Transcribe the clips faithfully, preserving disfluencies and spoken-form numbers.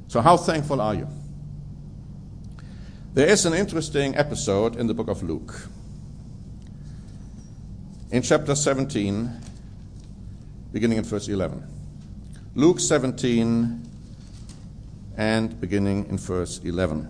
So how thankful are you? There is an interesting episode in the book of Luke. In chapter seventeen, beginning in verse eleven. Luke seventeen and beginning in verse eleven.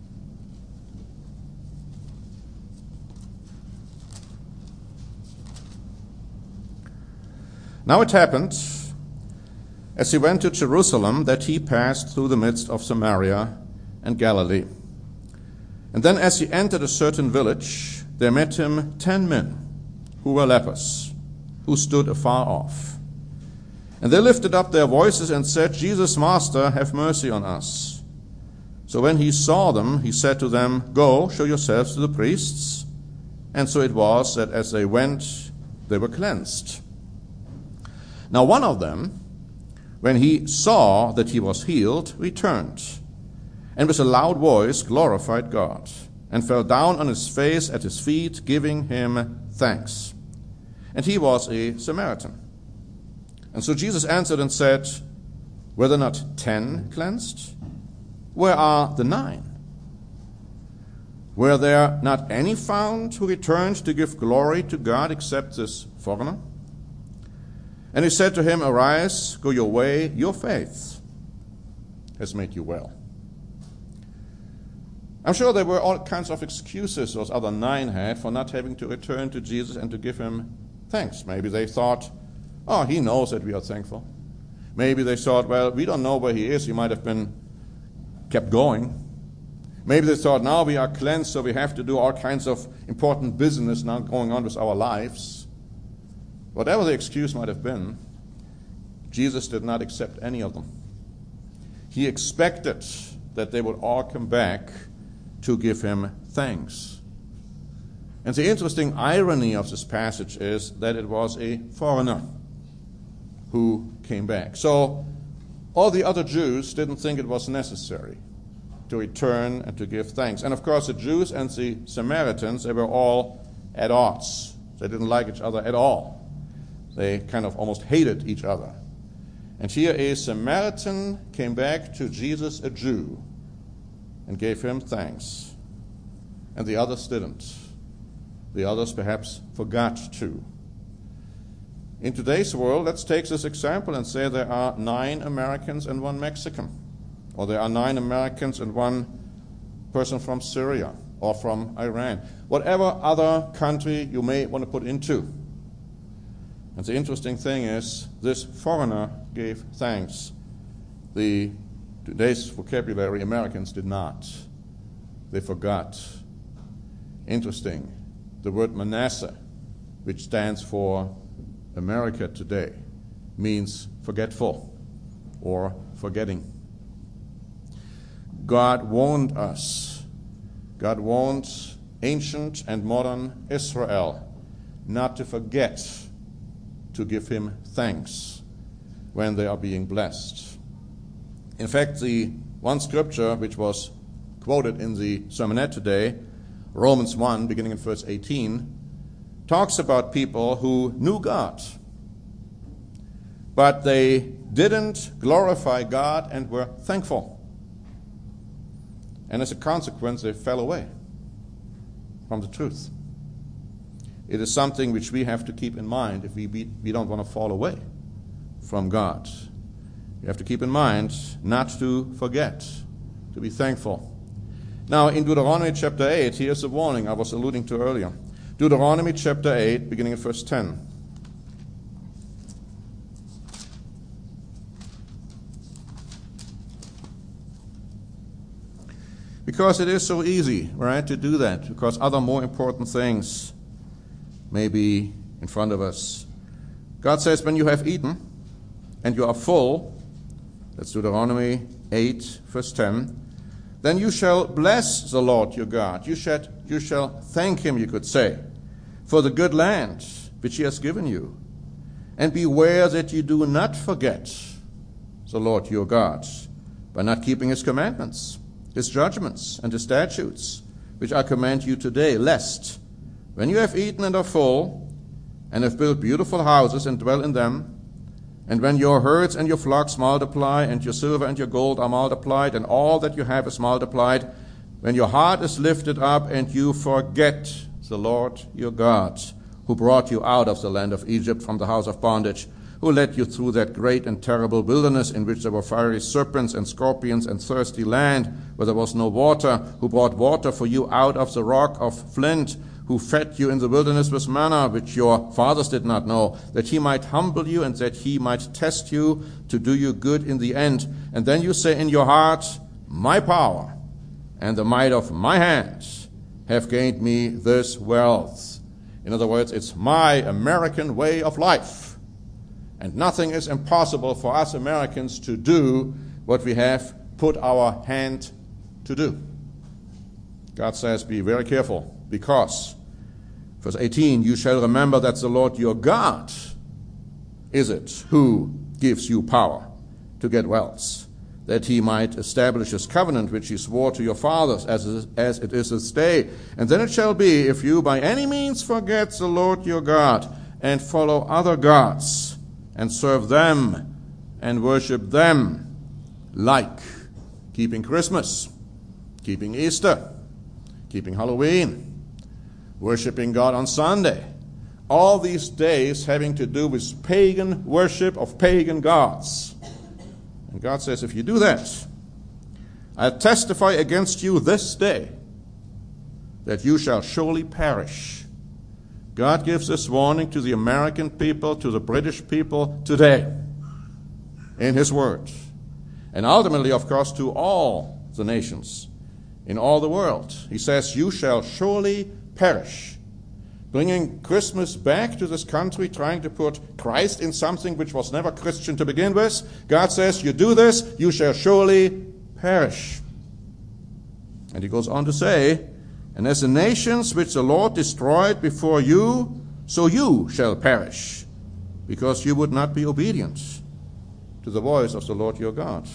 Now it happened, as he went to Jerusalem, that he passed through the midst of Samaria and Galilee. And then as he entered a certain village, there met him ten men who were lepers, who stood afar off. And they lifted up their voices and said, Jesus, Master, have mercy on us. So when he saw them, he said to them, Go, show yourselves to the priests. And so it was that as they went, they were cleansed. Now one of them, when he saw that he was healed, returned, and with a loud voice glorified God, and fell down on his face at his feet, giving him thanks. And he was a Samaritan. And so Jesus answered and said, Were there not ten cleansed? Where are the nine? Were there not any found who returned to give glory to God except this foreigner? And he said to him, Arise, go your way, your faith has made you well. I'm sure there were all kinds of excuses those other nine had for not having to return to Jesus and to give him thanks. Maybe they thought, oh, he knows that we are thankful. Maybe they thought, well, we don't know where he is. He might have been kept going. Maybe they thought, now we are cleansed, so we have to do all kinds of important business now going on with our lives. Whatever the excuse might have been, Jesus did not accept any of them. He expected that they would all come back to give him thanks. And the interesting irony of this passage is that it was a foreigner who came back. So all the other Jews didn't think it was necessary to return and to give thanks. And of course the Jews and the Samaritans, they were all at odds. They didn't like each other at all. They kind of almost hated each other. And here a Samaritan came back to Jesus, a Jew, and gave him thanks. And the others didn't. The others perhaps forgot to. In today's world, let's take this example and say there are nine Americans and one Mexican. Or there are nine Americans and one person from Syria or from Iran. Whatever other country you may want to put into. And the interesting thing is, this foreigner gave thanks. The today's vocabulary, Americans did not. They forgot. Interesting. The word Manasseh, which stands for America today, means forgetful or forgetting. God warned us. God warned ancient and modern Israel not to forget to give him thanks when they are being blessed. In fact, the one scripture which was quoted in the sermonette today, Romans one, beginning in verse eighteen, talks about people who knew God, but they didn't glorify God and were thankful. And as a consequence, they fell away from the truth. It is something which we have to keep in mind if we, be, we don't want to fall away from God. You have to keep in mind not to forget, to be thankful. Now, in Deuteronomy chapter eight, here's a warning I was alluding to earlier. Deuteronomy chapter eight, beginning in verse ten. Because it is so easy, right, to do that, because other more important things may be in front of us. God says, when you have eaten and you are full, that's Deuteronomy eight, verse ten, then you shall bless the Lord your God. You shall, you shall thank him, you could say, for the good land which he has given you. And beware that you do not forget the Lord your God by not keeping his commandments, his judgments, and his statutes, which I command you today, lest, when you have eaten and are full, and have built beautiful houses and dwell in them, And when your herds and your flocks multiply, and your silver and your gold are multiplied, and all that you have is multiplied, when your heart is lifted up and you forget the Lord your God, who brought you out of the land of Egypt from the house of bondage, who led you through that great and terrible wilderness in which there were fiery serpents and scorpions and thirsty land where there was no water, who brought water for you out of the rock of flint, who fed you in the wilderness with manna, which your fathers did not know, that he might humble you and that he might test you to do you good in the end. And then you say in your heart, my power and the might of my hands have gained me this wealth. In other words, it's my American way of life. And nothing is impossible for us Americans to do what we have put our hand to do. God says, be very careful, because, verse eighteen, you shall remember that the Lord your God is it who gives you power to get wealth, that he might establish his covenant which he swore to your fathers as, as it is this day. And then it shall be, if you by any means forget the Lord your God and follow other gods and serve them and worship them, like keeping Christmas, keeping Easter, keeping Halloween, worshiping God on Sunday, all these days having to do with pagan worship of pagan gods. And God says, if you do that, I testify against you this day that you shall surely perish. God gives this warning to the American people, to the British people today in his word. And ultimately, of course, to all the nations in all the world. He says, you shall surely perish. Bringing Christmas back to this country, trying to put Christ in something which was never Christian to begin with. God says, you do this, you shall surely perish. And he goes on to say, and as the nations which the Lord destroyed before you, so you shall perish, because you would not be obedient to the voice of the Lord your God.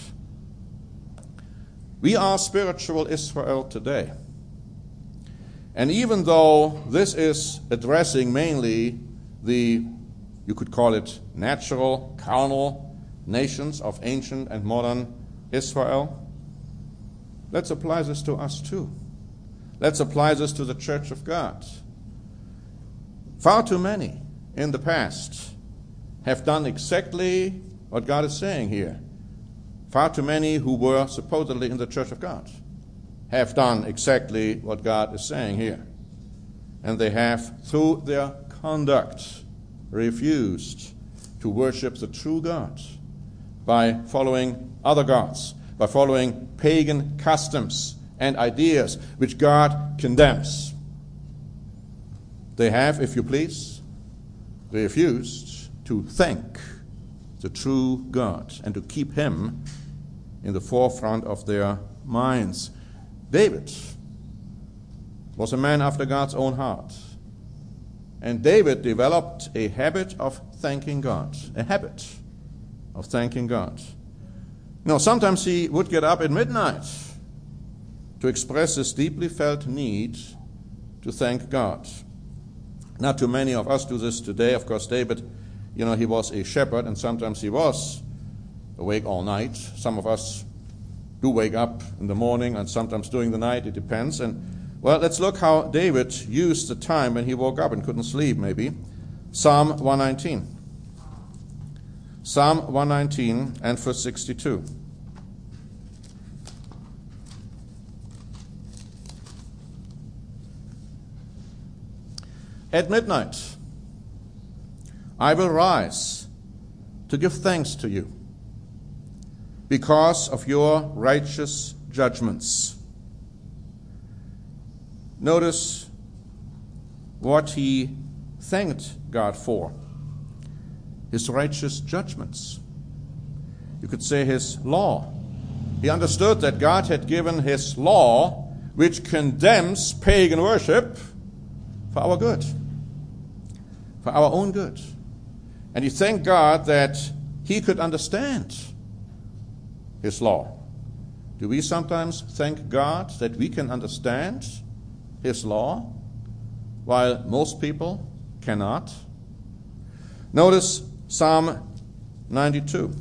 We are spiritual Israel today. And even though this is addressing mainly the, you could call it natural, carnal nations of ancient and modern Israel, let's apply this to us too. Let's apply this to the Church of God. Far too many in the past have done exactly what God is saying here. Far too many who were supposedly in the Church of God have done exactly what God is saying here. And they have, through their conduct, refused to worship the true God by following other gods, by following pagan customs and ideas which God condemns. They have, if you please, refused to thank the true God and to keep him in the forefront of their minds. David was a man after God's own heart. And David developed a habit of thanking God, a habit of thanking God. You know, sometimes he would get up at midnight to express this deeply felt need to thank God. Not too many of us do this today. Of course, David, you know, he was a shepherd, and sometimes he was awake all night. Some of us do wake up in the morning and sometimes during the night. It depends. And, well, let's look how David used the time when he woke up and couldn't sleep, maybe. Psalm one nineteen. Psalm one nineteen and verse sixty-two. At midnight, I will rise to give thanks to you because of your righteous judgments. Notice what he thanked God for. His righteous judgments. You could say his law. He understood that God had given his law, which condemns pagan worship, for our good, for our own good. And he thanked God that he could understand his law. Do we sometimes thank God that we can understand his law, while most people cannot? Notice Psalm ninety-two.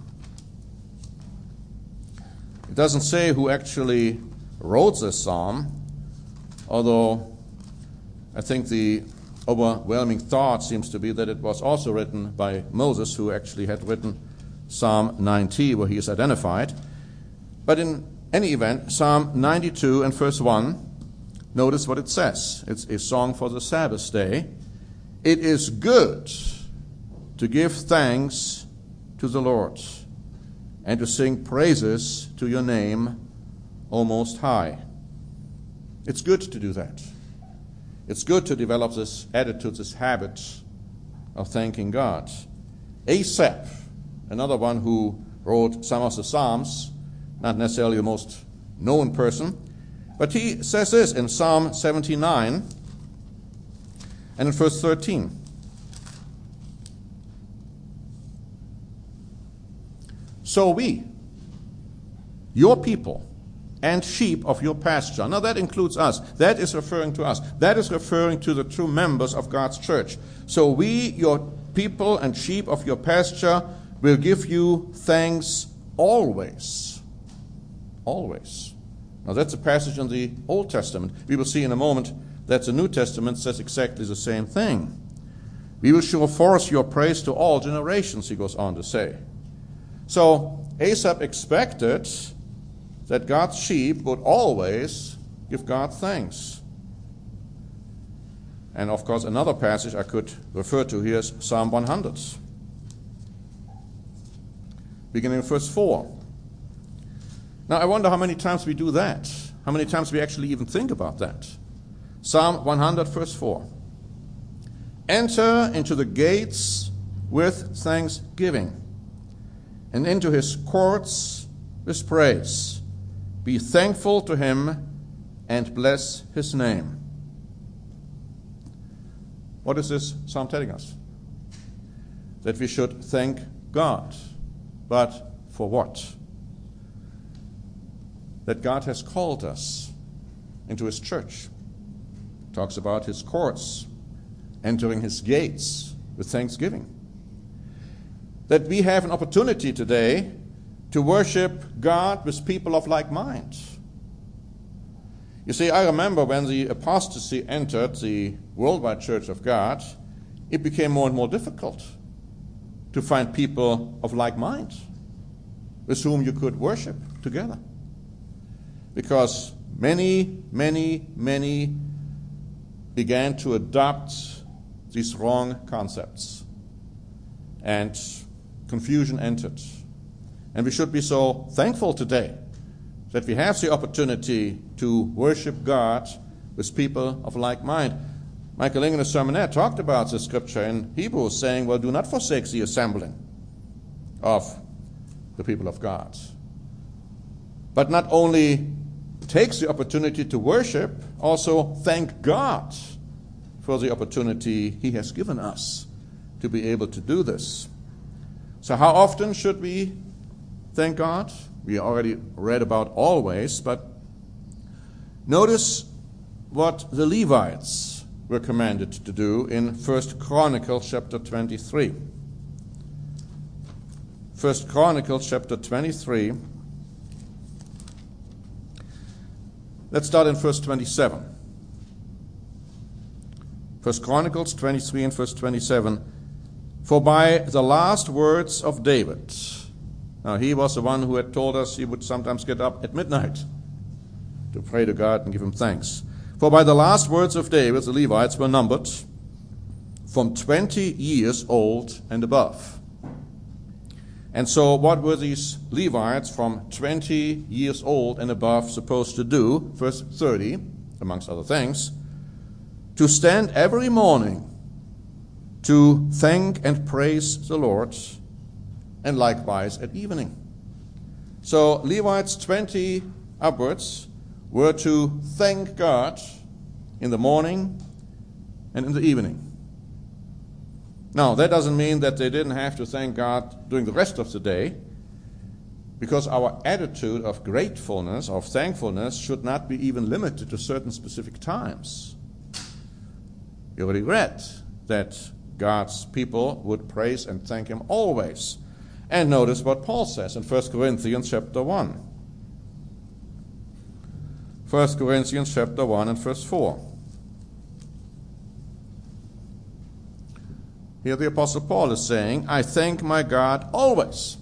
It doesn't say who actually wrote this psalm, although I think the overwhelming thought seems to be that it was also written by Moses, who actually had written Psalm ninety, where he is identified. But in any event, Psalm ninety-two and verse one, notice what it says. It's a song for the Sabbath day. It is good to give thanks to the Lord and to sing praises to your name, O Most High. It's good to do that. It's good to develop this attitude, this habit of thanking God. Asaph, another one who wrote some of the Psalms, not necessarily the most known person, but he says this in Psalm seventy-nine and in verse thirteen. So we, your people, and sheep of your pasture. Now that includes us. That is referring to us. That is referring to the true members of God's church. So we, your people and sheep of your pasture, will give you thanks always. Always. Now that's a passage in the Old Testament. We will see in a moment that the New Testament says exactly the same thing. We will show forth your praise to all generations, he goes on to say. So Asaph expected that God's sheep would always give God thanks. And of course, another passage I could refer to here is Psalm one hundred. Beginning in verse four. Now I wonder how many times we do that. How many times we actually even think about that. Psalm one hundred, verse four. Enter into the gates with thanksgiving, and into his courts with praise. Be thankful to him and bless his name. What is this psalm telling us? That we should thank God. But for what? That God has called us into his church. It talks about his courts, entering his gates with thanksgiving. That we have an opportunity today to worship God with people of like mind. You see, I remember when the apostasy entered the worldwide Church of God, it became more and more difficult to find people of like mind with whom you could worship together. Because many, many, many began to adopt these wrong concepts. And confusion entered. And we should be so thankful today that we have the opportunity to worship God with people of like mind. Michael Ling in his sermonette talked about the scripture in Hebrews, saying, well, do not forsake the assembling of the people of God. But not only takes the opportunity to worship, also thank God for the opportunity he has given us to be able to do this. So how often should we thank God? We already read about always, but notice what the Levites were commanded to do in First Chronicles chapter twenty-three. First Chronicles chapter twenty-three. Let's start in verse twenty-seven. First Chronicles twenty-three and verse twenty-seven. For by the last words of David, now he was the one who had told us he would sometimes get up at midnight to pray to God and give him thanks. For by the last words of David, the Levites were numbered from twenty years old and above. And so what were these Levites from twenty years old and above supposed to do? Verse thirty, amongst other things, to stand every morning to thank and praise the Lord, and likewise at evening. So Levites twenty upwards were to thank God in the morning and in the evening. Now, that doesn't mean that they didn't have to thank God during the rest of the day, because our attitude of gratefulness, of thankfulness, should not be even limited to certain specific times. We already read that God's people would praise and thank him always. And notice what Paul says in First Corinthians chapter one. First Corinthians chapter one and verse four. Here the Apostle Paul is saying, I thank my God always.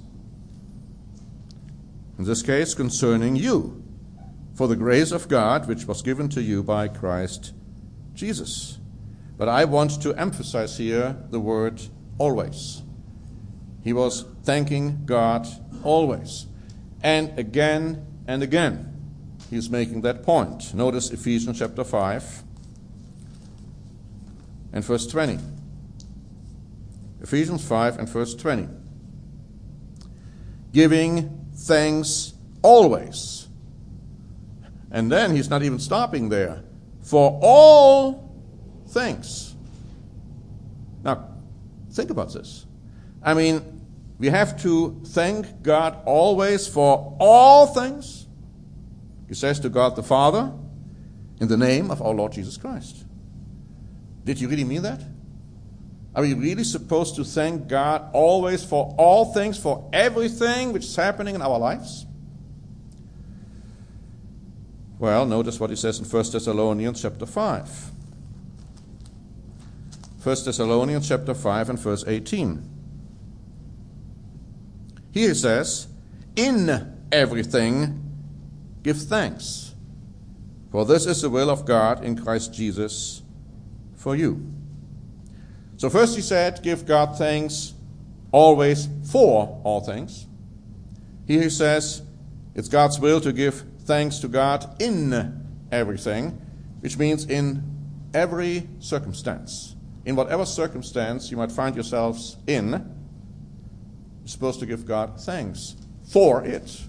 In this case, concerning you, for the grace of God which was given to you by Christ Jesus. But I want to emphasize here the word always. He was thanking God always. And again and again, he's making that point. Notice Ephesians chapter five and verse twenty. Ephesians five and verse twenty. Giving thanks always. And then he's not even stopping there. For all things. Now, think about this. I mean, we have to thank God always for all things. He says to God the Father, in the name of our Lord Jesus Christ. Did you really mean that? Are we really supposed to thank God always for all things, for everything which is happening in our lives? Well, notice what he says in First Thessalonians chapter five. First Thessalonians chapter five and verse eighteen. Here he says, in everything give thanks, for this is the will of God in Christ Jesus for you. So first he said, give God thanks always for all things. Here he says, it's God's will to give thanks to God in everything, which means in every circumstance. In whatever circumstance you might find yourselves in, you're supposed to give God thanks for it.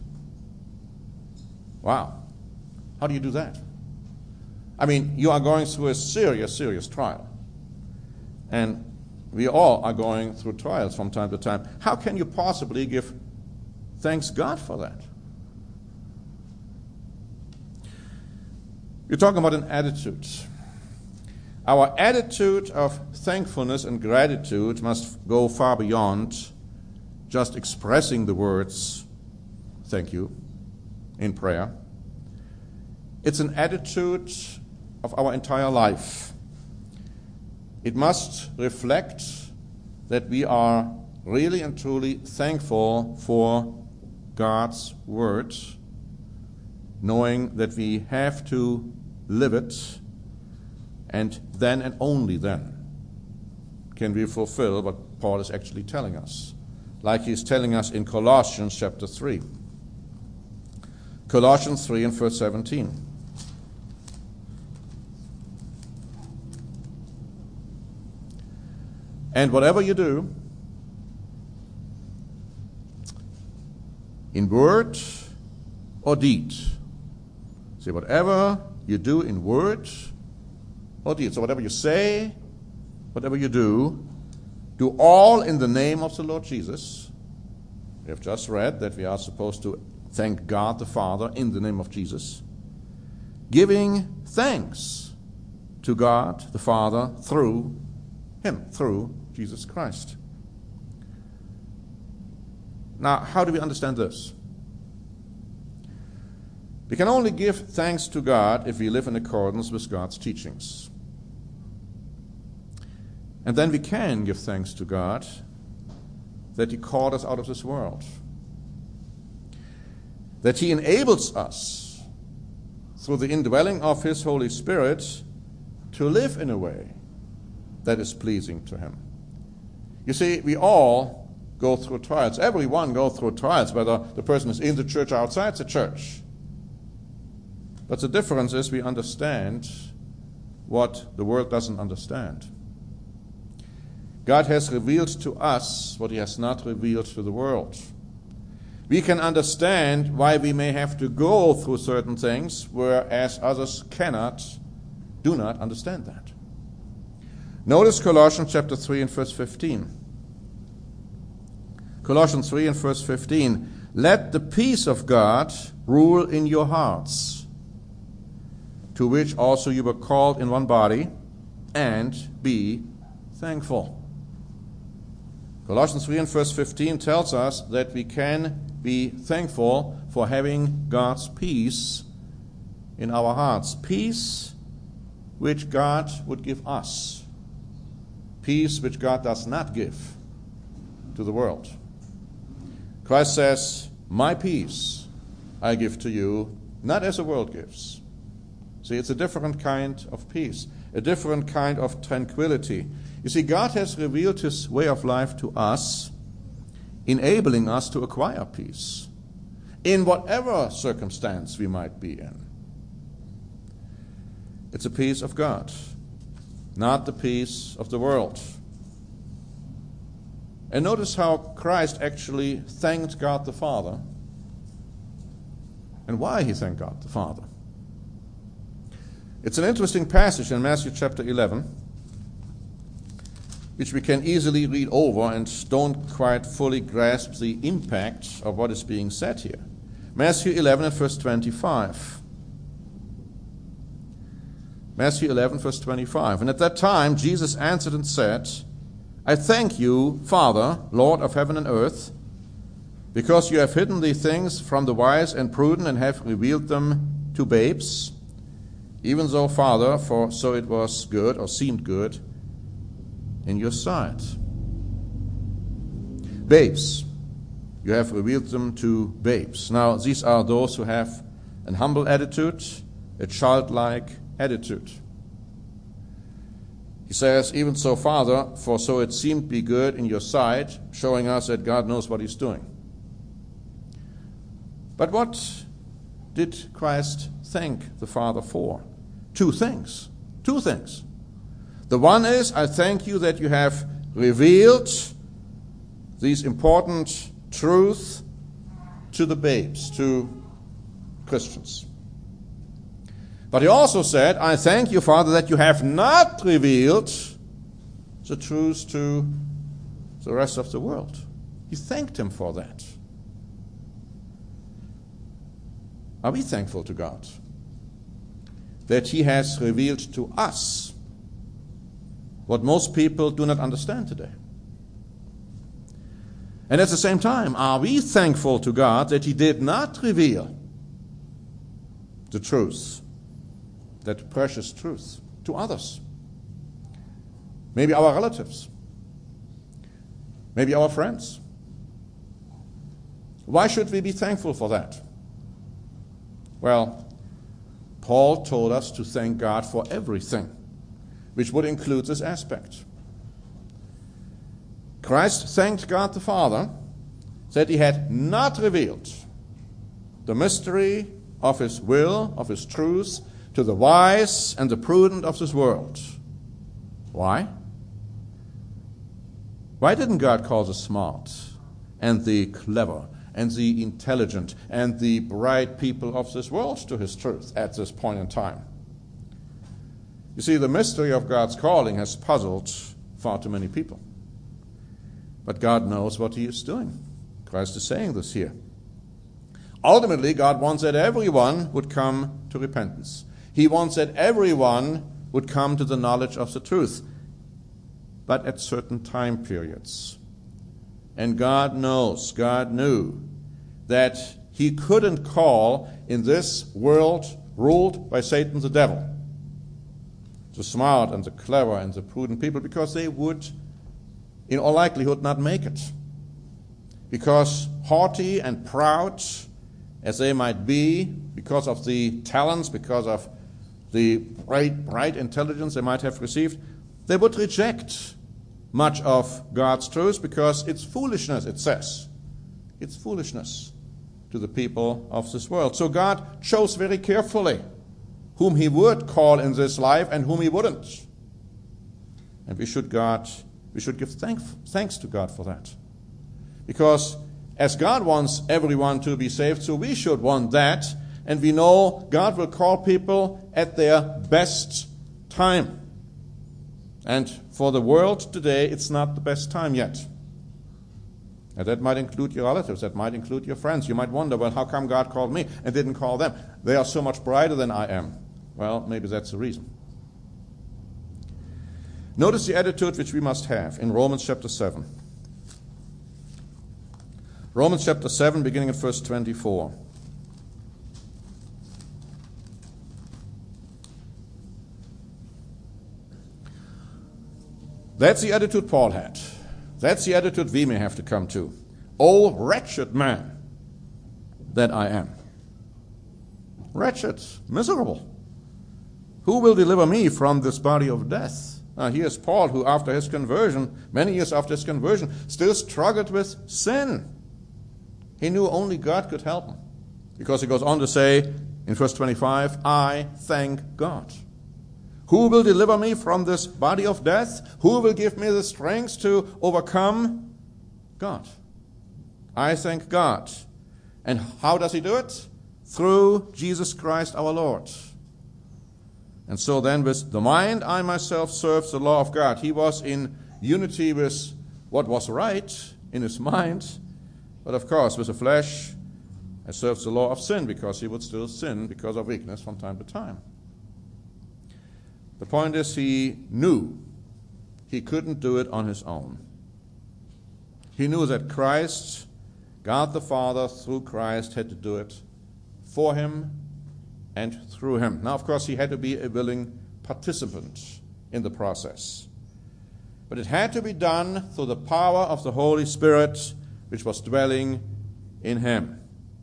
Wow. How do you do that? I mean, you are going through a serious, serious trial. And we all are going through trials from time to time. How can you possibly give thanks God for that? You're talking about an attitude. Our attitude of thankfulness and gratitude must go far beyond just expressing the words, thank you, in prayer. It's an attitude of our entire life. It must reflect that we are really and truly thankful for God's word, knowing that we have to live it, and then and only then can we fulfill what Paul is actually telling us, like he's telling us in Colossians chapter three. Colossians three and verse seventeen. And whatever you do, in word or deed, say whatever you do in word or deed. So whatever you say, whatever you do, do all in the name of the Lord Jesus. We have just read that we are supposed to thank God the Father in the name of Jesus, giving thanks to God the Father through Him, through Jesus Christ. Now, how do we understand this? We can only give thanks to God if we live in accordance with God's teachings. And then we can give thanks to God that He called us out of this world, that He enables us, through the indwelling of His Holy Spirit, to live in a way that is pleasing to Him. You see, we all go through trials. Everyone goes through trials, whether the person is in the church or outside the church. But the difference is we understand what the world doesn't understand. God has revealed to us what He has not revealed to the world. We can understand why we may have to go through certain things, whereas others cannot, do not understand that. Notice Colossians chapter three and verse fifteen. Colossians three and verse fifteen. Let the peace of God rule in your hearts, to which also you were called in one body, and be thankful. Colossians three and verse fifteen tells us that we can be thankful for having God's peace in our hearts. Peace which God would give us. Peace which God does not give to the world. Christ says, my peace I give to you, not as the world gives. See, it's a different kind of peace, a different kind of tranquility. You see, God has revealed his way of life to us, enabling us to acquire peace in whatever circumstance we might be in. It's a peace of God, not the peace of the world. And notice how Christ actually thanked God the Father and why he thanked God the Father. It's an interesting passage in Matthew chapter eleven, which we can easily read over and don't quite fully grasp the impact of what is being said here. Matthew eleven and verse twenty-five. Matthew eleven, verse twenty-five. And at that time Jesus answered and said, I thank you, Father, Lord of heaven and earth, because you have hidden these things from the wise and prudent and have revealed them to babes. Even so, Father, for so it was good or seemed good in your sight. Babes, you have revealed them to babes. Now, these are those who have an humble attitude, a childlike attitude. He says, even so, Father, for so it seemed to be good in your sight, showing us that God knows what he's doing. But what did Christ thank the Father for? Two things. Two things. The one is, I thank you that you have revealed these important truths to the babes, to Christians. But he also said, I thank you, Father, that you have not revealed the truths to the rest of the world. He thanked him for that. Are we thankful to God that he has revealed to us what most people do not understand today? And at the same time, are we thankful to God that he did not reveal the truth, that precious truth, to others? Maybe our relatives, maybe our friends. Why should we be thankful for that? Well, Paul told us to thank God for everything, which would include this aspect. Christ thanked God the Father that he had not revealed the mystery of his will, of his truth, to the wise and the prudent of this world. Why? Why didn't God call the smart and the clever and the intelligent and the bright people of this world to his truth at this point in time? You see, the mystery of God's calling has puzzled far too many people. But God knows what he is doing. Christ is saying this here. Ultimately, God wants that everyone would come to repentance. He wants that everyone would come to the knowledge of the truth, but at certain time periods. And God knows, God knew that he couldn't call in this world ruled by Satan the devil the smart and the clever and the prudent people, because they would, in all likelihood, not make it. Because haughty and proud as they might be, because of the talents, because of the bright, bright intelligence they might have received, they would reject much of God's truth because it's foolishness, it says. It's foolishness to the people of this world. So God chose very carefully whom he would call in this life and whom he wouldn't. And we should God, we should give thank, thanks to God for that. Because as God wants everyone to be saved, so we should want that. And we know God will call people at their best time. And for the world today, it's not the best time yet. And that might include your relatives. That might include your friends. You might wonder, well, how come God called me and didn't call them? They are so much brighter than I am. Well, maybe that's the reason. Notice the attitude which we must have in Romans chapter seven. Romans chapter seven, beginning at verse twenty-four. That's the attitude Paul had. That's the attitude we may have to come to. O wretched man that I am. Wretched, miserable. Who will deliver me from this body of death? Now here's Paul, who after his conversion, many years after his conversion, still struggled with sin. He knew only God could help him. Because he goes on to say in verse twenty-five, I thank God. Who will deliver me from this body of death? Who will give me the strength to overcome? God. I thank God. And how does he do it? Through Jesus Christ our Lord. And so then with the mind, I myself serve the law of God. He was in unity with what was right in his mind. But of course, with the flesh, I served the law of sin because he would still sin because of weakness from time to time. The point is, he knew he couldn't do it on his own. He knew that Christ, God the Father, through Christ, had to do it for him and through him. Now, of course, he had to be a willing participant in the process. But it had to be done through the power of the Holy Spirit, which was dwelling in him.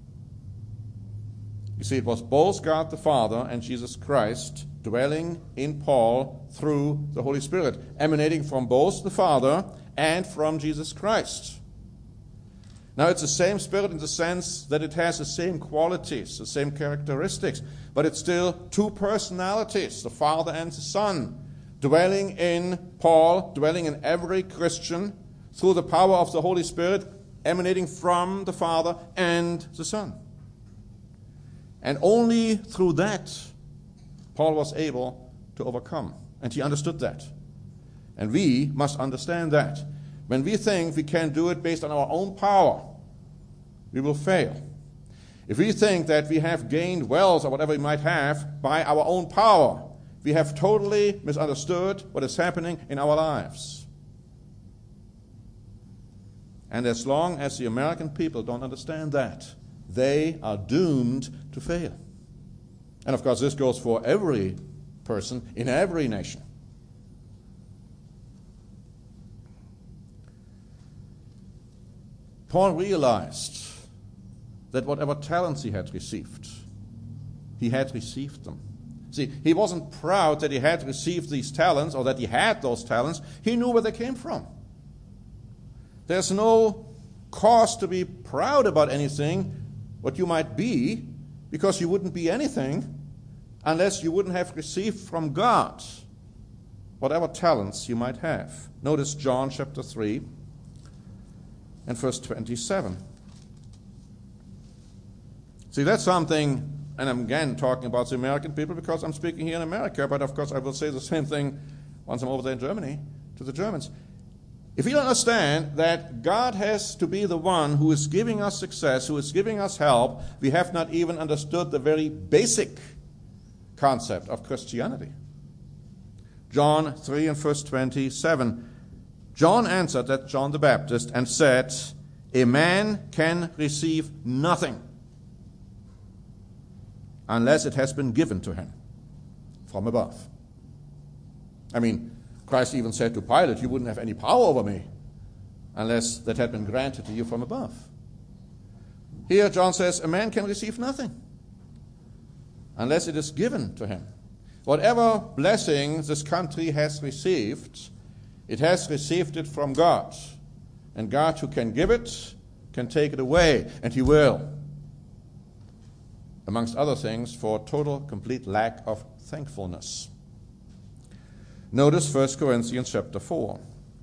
You see, it was both God the Father and Jesus Christ dwelling in Paul through the Holy Spirit, emanating from both the Father and from Jesus Christ. Now, it's the same Spirit in the sense that it has the same qualities, the same characteristics, but it's still two personalities, the Father and the Son, dwelling in Paul, dwelling in every Christian through the power of the Holy Spirit, emanating from the Father and the Son. And only through that, Paul was able to overcome, and he understood that. And we must understand that. When we think we can do it based on our own power, we will fail. If we think that we have gained wealth or whatever we might have by our own power, we have totally misunderstood what is happening in our lives. And as long as the American people don't understand that, they are doomed to fail. And of course, this goes for every person in every nation. Paul realized that whatever talents he had received, he had received them. See, he wasn't proud that he had received these talents or that he had those talents. He knew where they came from. There's no cause to be proud about anything, what you might be, because you wouldn't be anything unless you wouldn't have received from God whatever talents you might have. Notice John chapter three and verse twenty-seven. See, that's something, and I'm again talking about the American people because I'm speaking here in America, but of course I will say the same thing once I'm over there in Germany to the Germans. If you understand that God has to be the one who is giving us success, who is giving us help, we have not even understood the very basic concept of Christianity. John three and verse twenty-seven. John answered, that John the Baptist, and said, a man can receive nothing unless it has been given to him from above. I mean, Christ even said to Pilate, you wouldn't have any power over me unless that had been granted to you from above. Here John says, a man can receive nothing unless it is given to him. Whatever blessing this country has received, it has received it from God. And God, who can give it, can take it away, and he will. Amongst other things, for total, complete lack of thankfulness. Notice First Corinthians chapter four.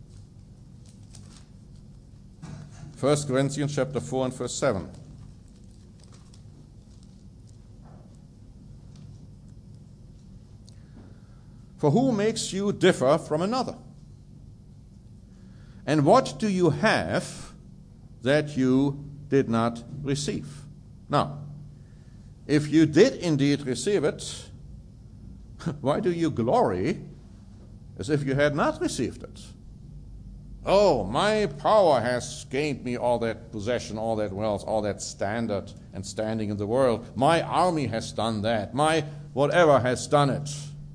First Corinthians chapter four and verse seven. For who makes you differ from another? And what do you have that you did not receive? Now, if you did indeed receive it, why do you glory as if you had not received it? Oh, my power has gained me all that possession, all that wealth, all that standard and standing in the world. My army has done that. My whatever has done it.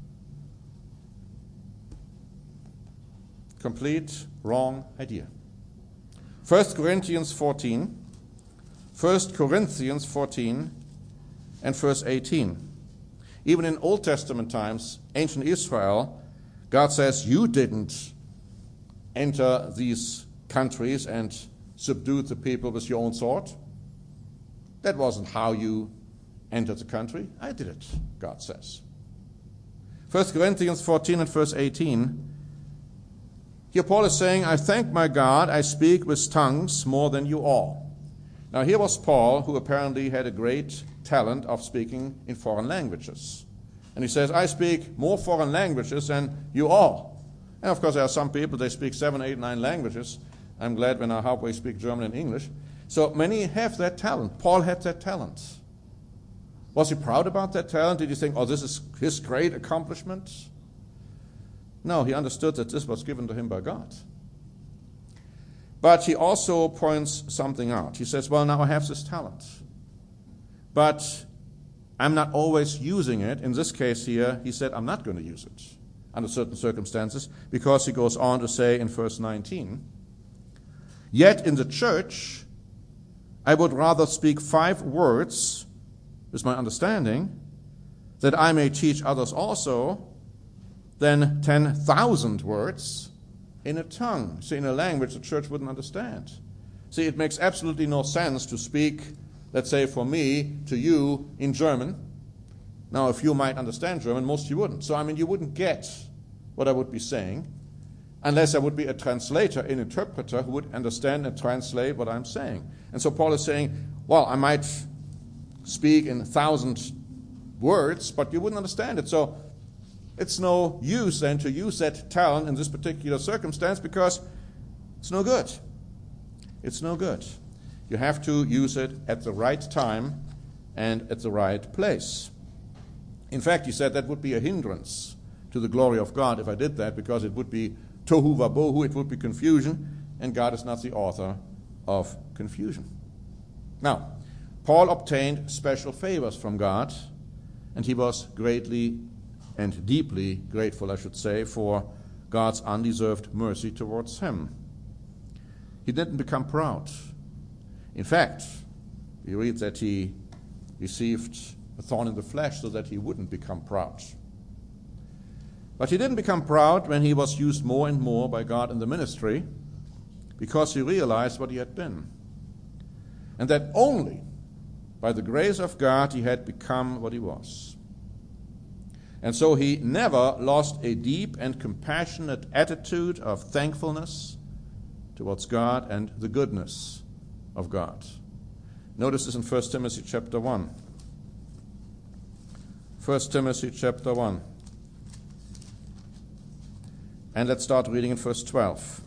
Complete wrong idea. First Corinthians fourteen, First Corinthians fourteen and verse eighteen. Even in Old Testament times, ancient Israel, God says, you didn't enter these countries and subdue the people with your own sword. That wasn't how you entered the country. I did it, God says. First Corinthians fourteen and verse eighteen. Here Paul is saying, I thank my God, I speak with tongues more than you all. Now here was Paul, who apparently had a great talent of speaking in foreign languages. And he says, I speak more foreign languages than you all. And of course there are some people, they speak seven, eight, nine languages. I'm glad when I halfway speak German and English. So many have that talent. Paul had that talent. Was he proud about that talent? Did he think, oh, this is his great accomplishment? No, he understood that this was given to him by God. But he also points something out. He says, well, now I have this talent. But I'm not always using it. In this case here, he said, I'm not going to use it under certain circumstances, because he goes on to say in verse nineteen, yet in the church, I would rather speak five words with my understanding, that I may teach others also, than ten thousand words in a tongue. See, in a language the church wouldn't understand. See, it makes absolutely no sense to speak, let's say for me, to you in German. Now, if you might understand German, most of you wouldn't. So, I mean, you wouldn't get what I would be saying unless there would be a translator, an interpreter who would understand and translate what I'm saying. And so Paul is saying, well, I might speak in a thousand words, but you wouldn't understand it. So it's no use then to use that talent in this particular circumstance, because it's no good. It's no good. You have to use it at the right time and at the right place. In fact, he said that would be a hindrance to the glory of God if I did that, because it would be tohu vabohu, it would be confusion, and God is not the author of confusion. Now, Paul obtained special favors from God, and he was greatly and deeply grateful, I should say, for God's undeserved mercy towards him. He didn't become proud. In fact, we read that he received a thorn in the flesh so that he wouldn't become proud. But he didn't become proud when he was used more and more by God in the ministry, because he realized what he had been. And that only by the grace of God he had become what he was. And so he never lost a deep and compassionate attitude of thankfulness towards God and the goodness of God. Notice this in First Timothy chapter one. First Timothy chapter one. And let's start reading in verse twelve.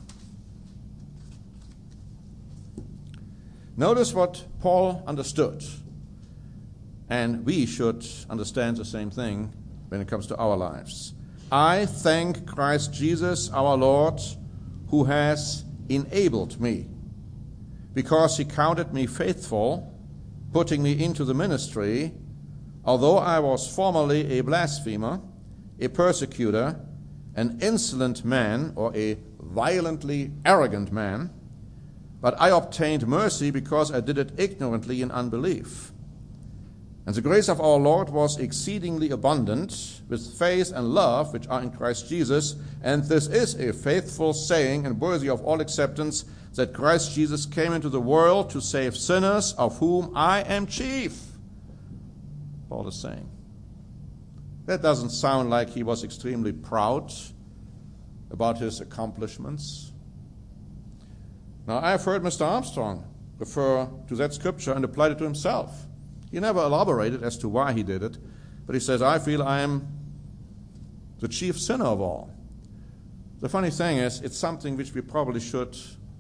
Notice what Paul understood. And we should understand the same thing when it comes to our lives. I thank Christ Jesus our Lord, who has enabled me, because he counted me faithful, putting me into the ministry, although I was formerly a blasphemer, a persecutor, an insolent man, or a violently arrogant man, but I obtained mercy because I did it ignorantly in unbelief. And the grace of our Lord was exceedingly abundant with faith and love which are in Christ Jesus, and this is a faithful saying and worthy of all acceptance, that Christ Jesus came into the world to save sinners, of whom I am chief. Paul is saying. That doesn't sound like he was extremely proud about his accomplishments. Now, I've heard Mister Armstrong refer to that scripture and applied it to himself. He never elaborated as to why he did it, but he says, I feel I am the chief sinner of all. The funny thing is, it's something which we probably should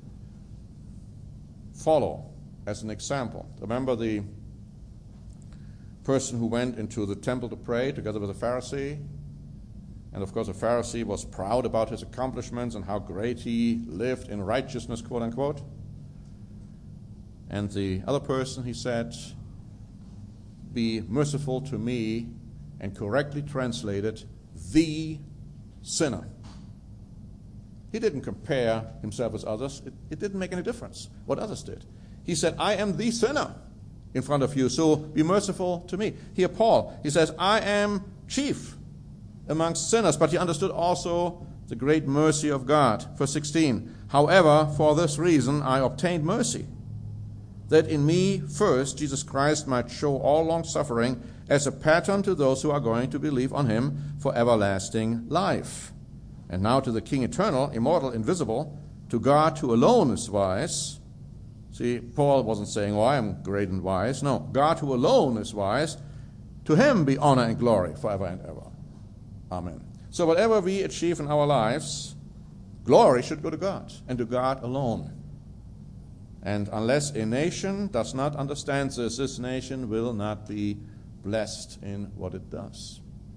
follow as an example. Remember the person who went into the temple to pray together with a Pharisee? And of course, the Pharisee was proud about his accomplishments and how great he lived in righteousness, quote unquote. And the other person, he said, be merciful to me, and correctly translated, the sinner. He didn't compare himself with others. It, it didn't make any difference what others did. He said, I am the sinner in front of you, so be merciful to me. Here, Paul, he says, I am chief amongst sinners, but he understood also the great mercy of God. Verse sixteen, however, for this reason I obtained mercy, that in me first Jesus Christ might show all long-suffering as a pattern to those who are going to believe on him for everlasting life. And now to the King eternal, immortal, invisible, to God who alone is wise. See, Paul wasn't saying, oh, I am great and wise. No, God who alone is wise, to him be honor and glory forever and ever. Amen. So whatever we achieve in our lives, glory should go to God and to God alone. And unless a nation does not understand this, this nation will not be blessed in what it does.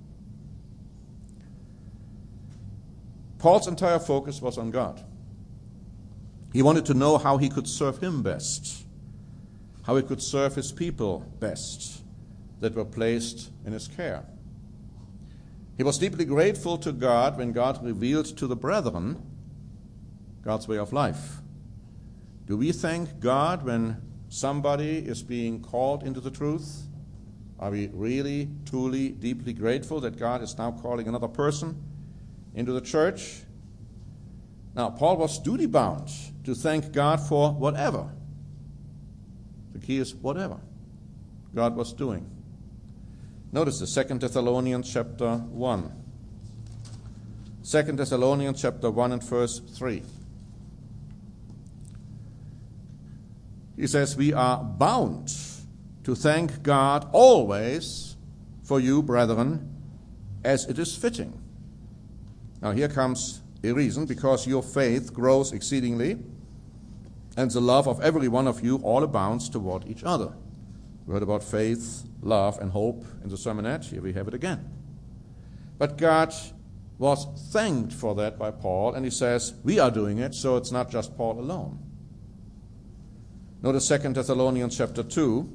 Paul's entire focus was on God. He wanted to know how he could serve him best, how he could serve his people best that were placed in his care. He was deeply grateful to God when God revealed to the brethren God's way of life. Do we thank God when somebody is being called into the truth? Are we really, truly, deeply grateful that God is now calling another person into the church? Now, Paul was duty-bound to thank God for whatever. The key is whatever God was doing. Notice the Second Thessalonians chapter one. Second Thessalonians chapter one and verse three. He says, we are bound to thank God always for you, brethren, as it is fitting. Now here comes a reason, because your faith grows exceedingly, and the love of every one of you all abounds toward each other. We heard about faith, love, and hope in the sermonette. Here we have it again. But God was thanked for that by Paul, and he says, we are doing it, so it's not just Paul alone. Notice Second Thessalonians chapter two,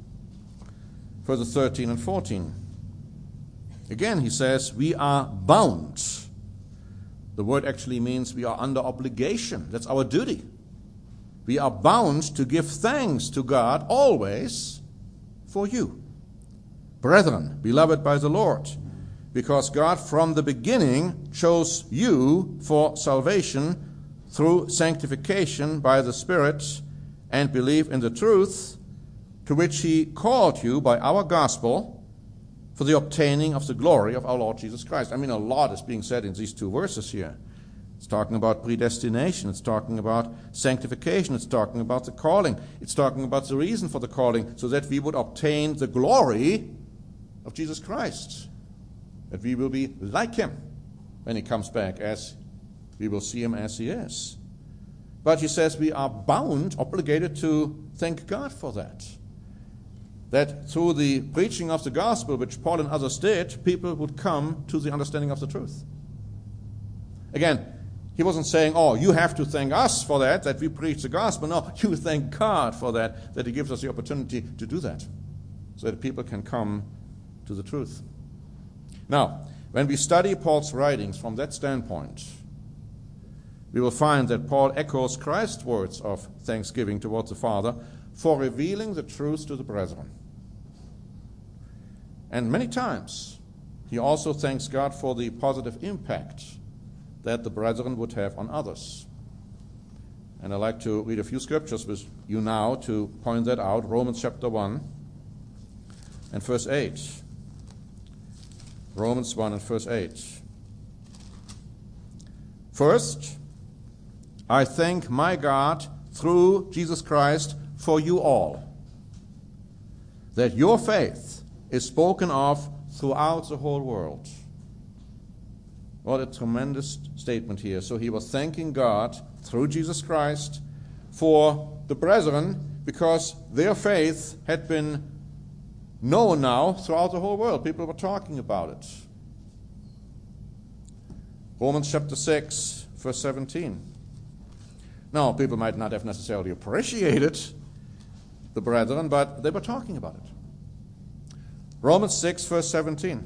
verses thirteen and fourteen. Again, he says, we are bound. The word actually means we are under obligation. That's our duty. We are bound to give thanks to God always for you, brethren, beloved by the Lord, because God from the beginning chose you for salvation through sanctification by the Spirit and belief in the truth, to which he called you by our gospel for the obtaining of the glory of our Lord Jesus Christ. I mean, a lot is being said in these two verses here. It's talking about predestination. It's talking about sanctification. It's talking about the calling. It's talking about the reason for the calling, so that we would obtain the glory of Jesus Christ, that we will be like him when he comes back, as we will see him as he is. But he says we are bound, obligated to thank God for that. That through the preaching of the gospel, which Paul and others did, people would come to the understanding of the truth. Again, he wasn't saying, oh, you have to thank us for that, that we preach the gospel. No, you thank God for that, that he gives us the opportunity to do that, so that people can come to the truth. Now, when we study Paul's writings from that standpoint, we will find that Paul echoes Christ's words of thanksgiving towards the Father for revealing the truth to the brethren. And many times, he also thanks God for the positive impact that the brethren would have on others. And I'd like to read a few scriptures with you now to point that out. Romans chapter one and verse eight. Romans one and verse eight. First, I thank my God through Jesus Christ for you all, that your faith is spoken of throughout the whole world. What a tremendous statement here. So he was thanking God through Jesus Christ for the brethren, because their faith had been known now throughout the whole world. People were talking about it. Romans chapter six, verse seventeen. Now, people might not have necessarily appreciated the brethren, but they were talking about it. Romans six, verse seventeen.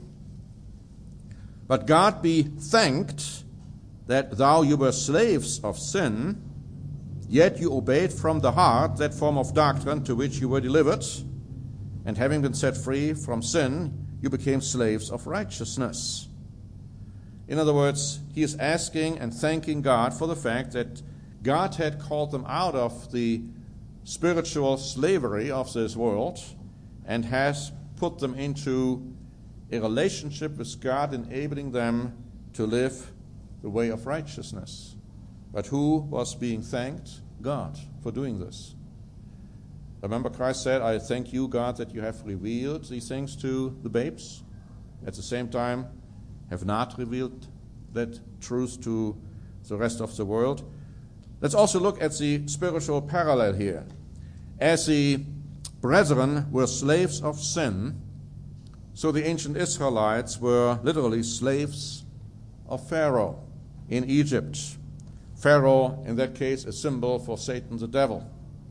But God be thanked that though you were slaves of sin, yet you obeyed from the heart that form of doctrine to which you were delivered, and having been set free from sin, you became slaves of righteousness. In other words, he is asking and thanking God for the fact that God had called them out of the spiritual slavery of this world and has put them into a relationship with God, enabling them to live the way of righteousness. But who was being thanked? God, for doing this. Remember, Christ said, I thank you, God, that you have revealed these things to the babes. At the same time, have not revealed that truth to the rest of the world. Let's also look at the spiritual parallel here. As the brethren were slaves of sin, so the ancient Israelites were literally slaves of Pharaoh in Egypt. Pharaoh, in that case, a symbol for Satan the devil.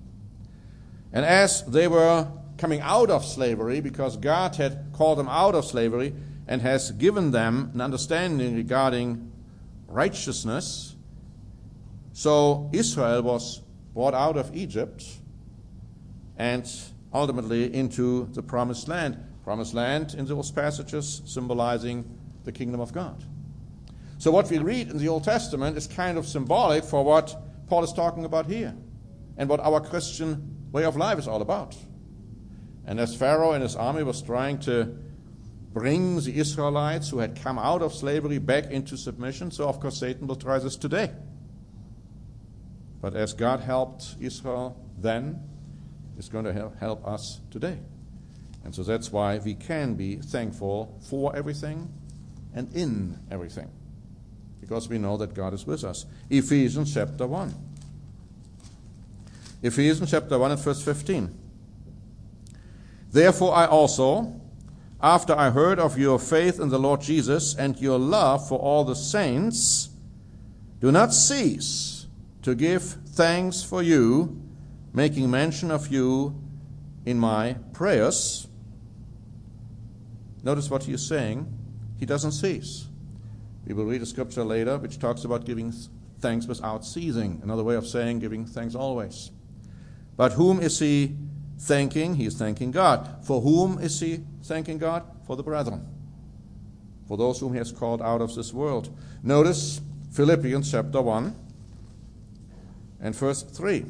And as they were coming out of slavery, because God had called them out of slavery and has given them an understanding regarding righteousness, so Israel was brought out of Egypt and ultimately into the promised land. Promised land in those passages symbolizing the kingdom of God. So what we read in the Old Testament is kind of symbolic for what Paul is talking about here and what our Christian way of life is all about. And as Pharaoh and his army was trying to bring the Israelites who had come out of slavery back into submission, so of course Satan will try this today. But as God helped Israel then, it's going to help us today. And so that's why we can be thankful for everything and in everything, because we know that God is with us. Ephesians chapter one. Ephesians chapter one and verse fifteen. Therefore I also, after I heard of your faith in the Lord Jesus and your love for all the saints, do not cease to give thanks for you, making mention of you in my prayers. Notice what he is saying. He doesn't cease. We will read a scripture later which talks about giving thanks without ceasing. Another way of saying giving thanks always. But whom is he thanking? He is thanking God. For whom is he thanking God? For the brethren. For those whom he has called out of this world. Notice Philippians chapter one and verse three.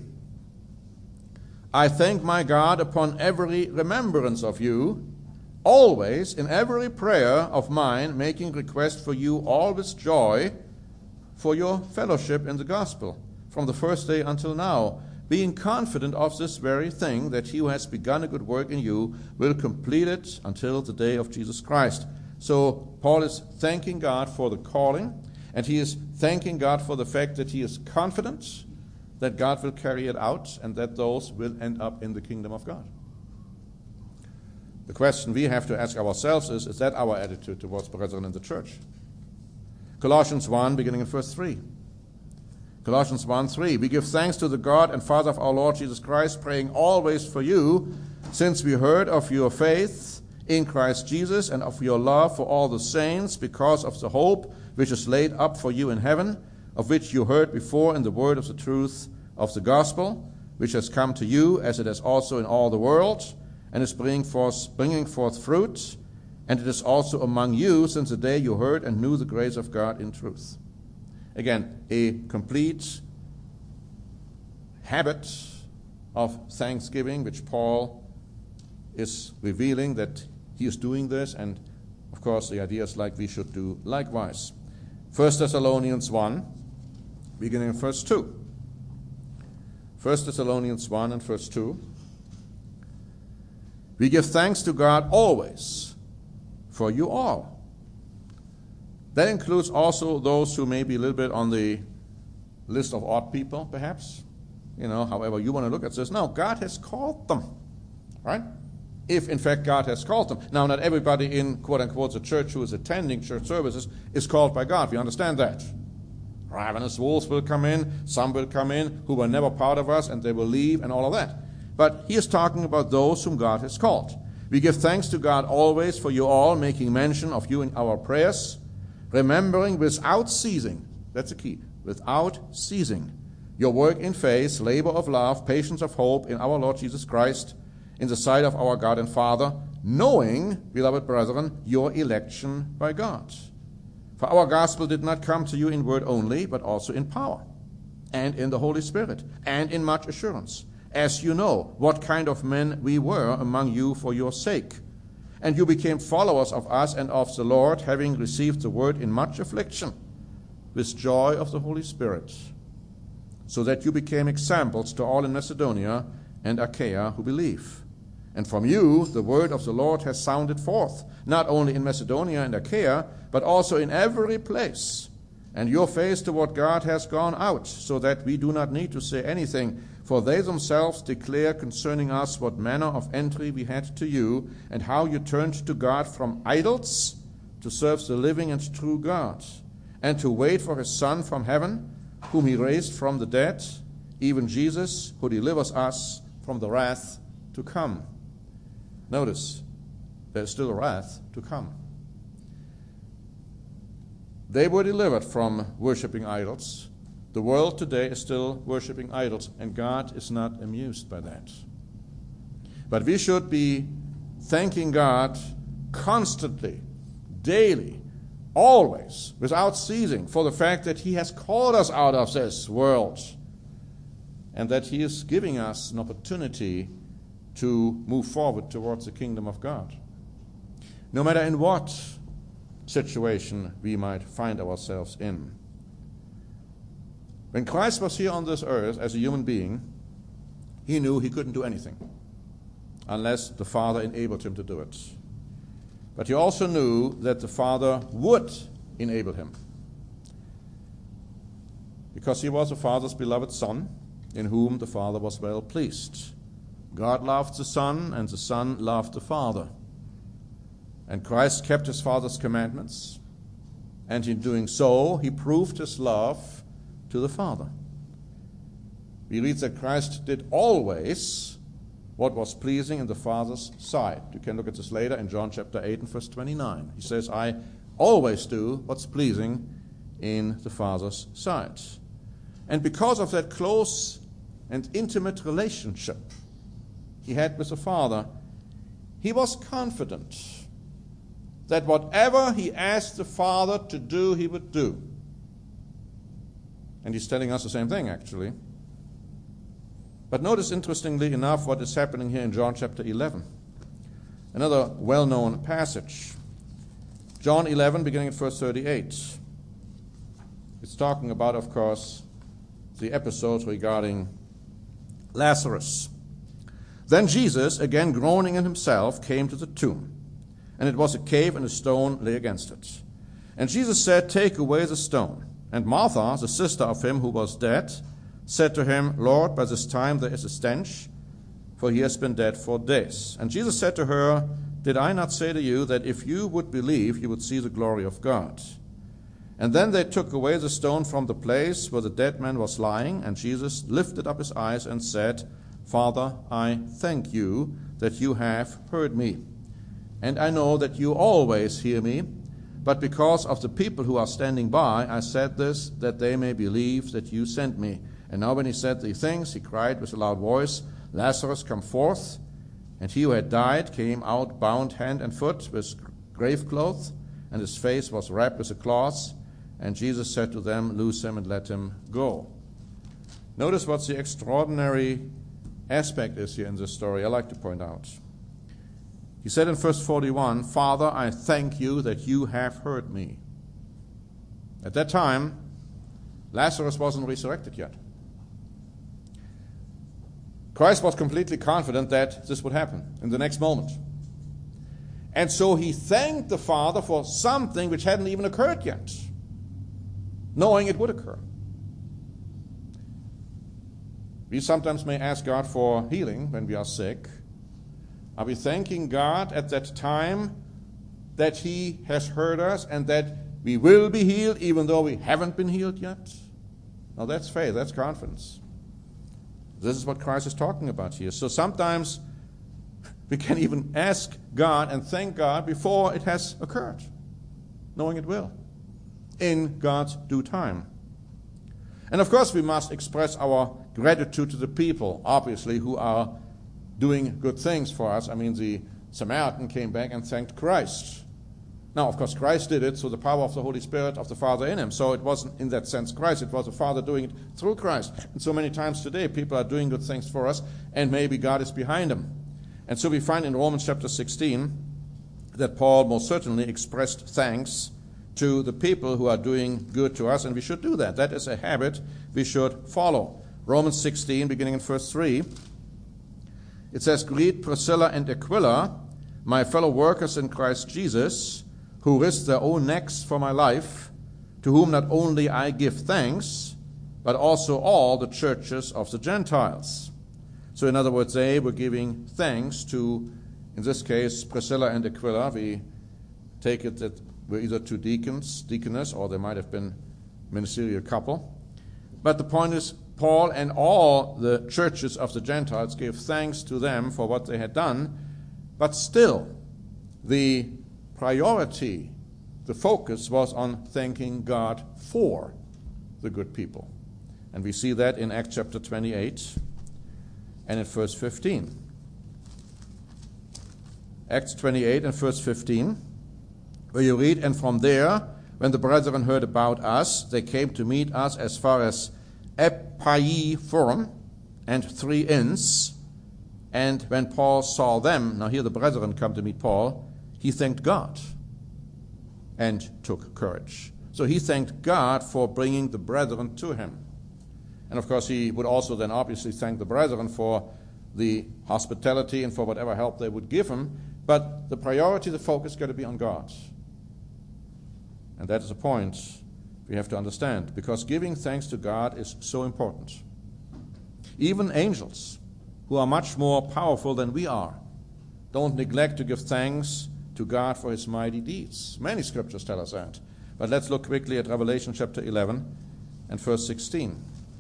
I thank my God upon every remembrance of you, always in every prayer of mine, making request for you all with joy for your fellowship in the gospel, from the first day until now, being confident of this very thing, that he who has begun a good work in you will complete it until the day of Jesus Christ. So Paul is thanking God for the calling, and he is thanking God for the fact that he is confident that God will carry it out and that those will end up in the kingdom of God. The question we have to ask ourselves is, is that our attitude towards brethren in the church? Colossians one, beginning in verse three. Colossians one, three. We give thanks to the God and Father of our Lord Jesus Christ, praying always for you, since we heard of your faith in Christ Jesus and of your love for all the saints, because of the hope which is laid up for you in heaven, of which you heard before in the word of the truth of the gospel, which has come to you, as it has also in all the world, and is bringing forth, bringing forth fruit, and it is also among you since the day you heard and knew the grace of God in truth. Again, a complete habit of thanksgiving, which Paul is revealing that he is doing this, and of course the idea is like we should do likewise. First Thessalonians one, beginning in verse two. First Thessalonians one and verse two. We give thanks to God always for you all. That includes also those who may be a little bit on the list of odd people, perhaps. You know, however you want to look at this. No, God has called them, right? if in fact God has called them. Now, not everybody in, quote-unquote, the church who is attending church services is called by God. We understand that. Ravenous wolves will come in, some will come in who were never part of us, and they will leave, and all of that. But he is talking about those whom God has called. We give thanks to God always for you all, making mention of you in our prayers, remembering without ceasing, that's the key, without ceasing, your work in faith, labor of love, patience of hope in our Lord Jesus Christ, in the sight of our God and Father, knowing, beloved brethren, your election by God. For our gospel did not come to you in word only, but also in power, and in the Holy Spirit, and in much assurance, as you know what kind of men we were among you for your sake. And you became followers of us and of the Lord, having received the word in much affliction, with joy of the Holy Spirit, so that you became examples to all in Macedonia and Achaia who believe. And from you the word of the Lord has sounded forth, not only in Macedonia and Achaia, but also in every place. And your faith toward God has gone out, so that we do not need to say anything, for they themselves declare concerning us what manner of entry we had to you, and how you turned to God from idols to serve the living and true God, and to wait for his Son from heaven, whom he raised from the dead, even Jesus, who delivers us from the wrath to come. Notice, there is still wrath to come. They were delivered from worshiping idols. The world today is still worshiping idols, and God is not amused by that. But we should be thanking God constantly, daily, always, without ceasing, for the fact that he has called us out of this world, and that he is giving us an opportunity to move forward towards the kingdom of God. No matter in what situation we might find ourselves in. When Christ was here on this earth as a human being, he knew he couldn't do anything unless the Father enabled him to do it. But he also knew that the Father would enable him, because he was the Father's beloved Son, in whom the Father was well pleased. God loved the Son, and the Son loved the Father. And Christ kept his Father's commandments, and in doing so, he proved his love to the Father. We read that Christ did always what was pleasing in the Father's sight. You can look at this later in John chapter eight and verse twenty-nine. He says, I always do what's pleasing in the Father's sight. And because of that close and intimate relationship he had with the Father, he was confident that whatever he asked the Father to do, he would do. And he's telling us the same thing, actually. But notice, interestingly enough, what is happening here in John chapter eleven. Another well-known passage. John eleven, beginning at verse thirty-eight. It's talking about, of course, the episode regarding Lazarus. Then Jesus, again groaning in himself, came to the tomb. And it was a cave, and a stone lay against it. And Jesus said, Take away the stone. And Martha, the sister of him who was dead, said to him, Lord, by this time there is a stench, for he has been dead four days. And Jesus said to her, Did I not say to you that if you would believe, you would see the glory of God? And then they took away the stone from the place where the dead man was lying, and Jesus lifted up his eyes and said, Father, I thank you that you have heard me. And I know that you always hear me, but because of the people who are standing by, I said this, that they may believe that you sent me. And now when he said these things, he cried with a loud voice, Lazarus, come forth. And he who had died came out, bound hand and foot with grave clothes, and his face was wrapped with a cloth. And Jesus said to them, Loose him and let him go. Notice what the extraordinary aspect is here in this story, I like to point out. He said in verse forty-one, Father, I thank you that you have heard me. At that time, Lazarus wasn't resurrected yet. Christ was completely confident that this would happen in the next moment. And so he thanked the Father for something which hadn't even occurred yet, knowing it would occur. We sometimes may ask God for healing when we are sick, Are we thanking God at that time that He has heard us and that we will be healed even though we haven't been healed yet? Now that's faith, that's confidence. This is what Christ is talking about here. So sometimes we can even ask God and thank God before it has occurred, knowing it will, in God's due time. And of course we must express our gratitude to the people, obviously, who are doing good things for us. I mean, the Samaritan came back and thanked Christ. Now, of course, Christ did it through the power of the Holy Spirit of the Father in him. So it wasn't in that sense Christ, it was the Father doing it through Christ. And so many times today, people are doing good things for us, and maybe God is behind them. And so we find in Romans chapter sixteen that Paul most certainly expressed thanks to the people who are doing good to us, and we should do that. That is a habit we should follow. Romans sixteen, beginning in verse three, it says, "Greet Priscilla and Aquila, my fellow workers in Christ Jesus, who risked their own necks for my life, to whom not only I give thanks, but also all the churches of the Gentiles." So in other words, they were giving thanks to, in this case, Priscilla and Aquila. We take it that were either two deacons, deaconess, or they might have been ministerial couple. But the point is, Paul and all the churches of the Gentiles gave thanks to them for what they had done, but still the priority, the focus was on thanking God for the good people. And we see that in Acts chapter twenty-eight and in verse fifteen. Acts twenty-eight and verse fifteen, where you read, "And from there, when the brethren heard about us, they came to meet us as far as Epiphaeforum and three inns. And when Paul saw them," now here the brethren come to meet Paul, "he thanked God and took courage." So he thanked God for bringing the brethren to him. And of course he would also then obviously thank the brethren for the hospitality and for whatever help they would give him. But the priority, the focus, got to be on God. And that is a point we have to understand, because giving thanks to God is so important. Even angels, who are much more powerful than we are, don't neglect to give thanks to God for his mighty deeds. Many scriptures tell us that. But let's look quickly at Revelation chapter eleven and verse sixteen.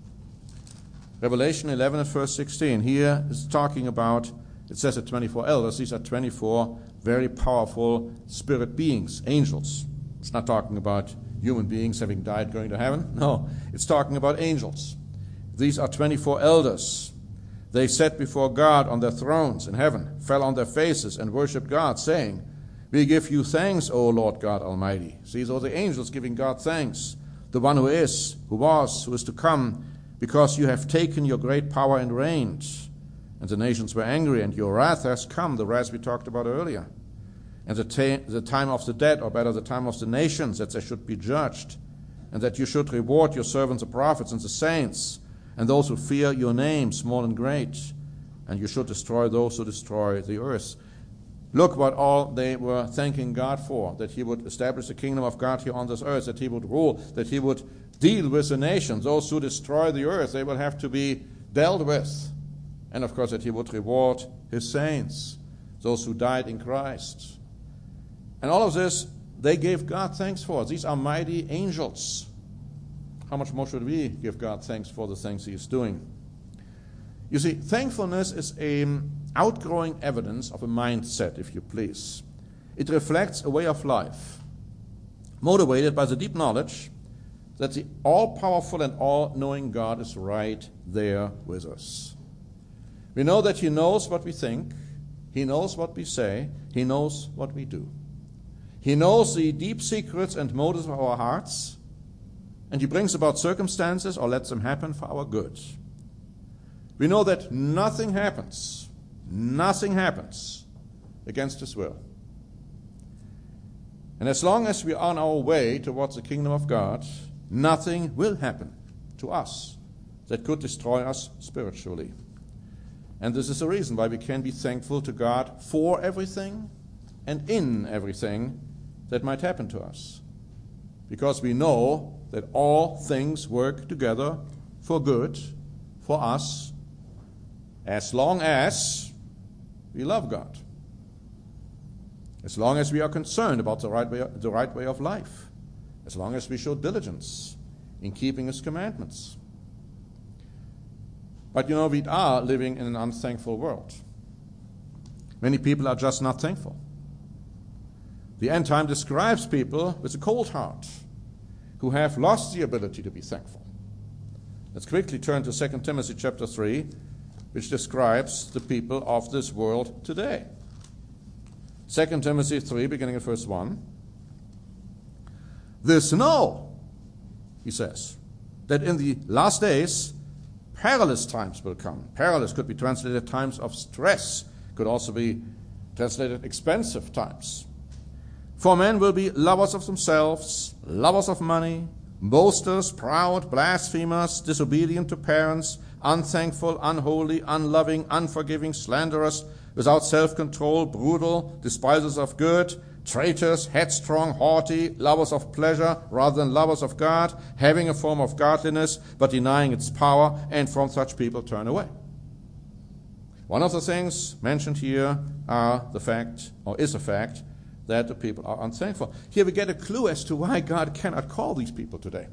Revelation eleven and verse sixteen. Here is talking about, it says that twenty-four elders. These are twenty-four very powerful spirit beings, angels. It's not talking about human beings having died going to heaven. No, it's talking about angels. These are twenty-four elders. They sat before God on their thrones in heaven, fell on their faces, and worshipped God, saying, "We give you thanks, O Lord God Almighty." See, those are the angels giving God thanks. "The one who is, who was, who is to come, because you have taken your great power and reigned. And the nations were angry, and your wrath has come," the wrath we talked about earlier. "And the, ta- the time of the dead, or better, the time of the nations, that they should be judged, and that you should reward your servants, the prophets, and the saints, and those who fear your name, small and great, and you should destroy those who destroy the earth." Look what all they were thanking God for, that he would establish the kingdom of God here on this earth, that he would rule, that he would deal with the nations. Those who destroy the earth, they will have to be dealt with. And of course that he would reward his saints, those who died in Christ. And all of this, they gave God thanks for. These are mighty angels. How much more should we give God thanks for the things he is doing? You see, thankfulness is an outgrowing evidence of a mindset, if you please. It reflects a way of life, motivated by the deep knowledge that the all-powerful and all-knowing God is right there with us. We know that he knows what we think, he knows what we say, he knows what we do. He knows the deep secrets and motives of our hearts, and he brings about circumstances or lets them happen for our good. We know that nothing happens, nothing happens against his will. And as long as we are on our way towards the kingdom of God, nothing will happen to us that could destroy us spiritually. And this is the reason why we can be thankful to God for everything and in everything that might happen to us. Because we know that all things work together for good for us as long as we love God as long as we are concerned about the right way, the right way of life, as long as we show diligence in keeping His commandments. But you know, we are living in an unthankful world. Many people are just not thankful. The end time describes people with a cold heart who have lost the ability to be thankful. Let's quickly turn to Second Timothy chapter three, which describes the people of this world today. Second Timothy three, beginning at verse one. This know, he says, that in the last days perilous times will come. Perilous could be translated times of stress, could also be translated expensive times. For men will be lovers of themselves, lovers of money, boasters, proud, blasphemers, disobedient to parents, unthankful, unholy, unloving, unforgiving, slanderous, without self-control, brutal, despisers of good, traitors, headstrong, haughty, lovers of pleasure rather than lovers of God, having a form of godliness but denying its power, and from such people turn away. One of the things mentioned here are the fact, or is a fact, that the people are unthankful. Here we get a clue as to why God cannot call these people today.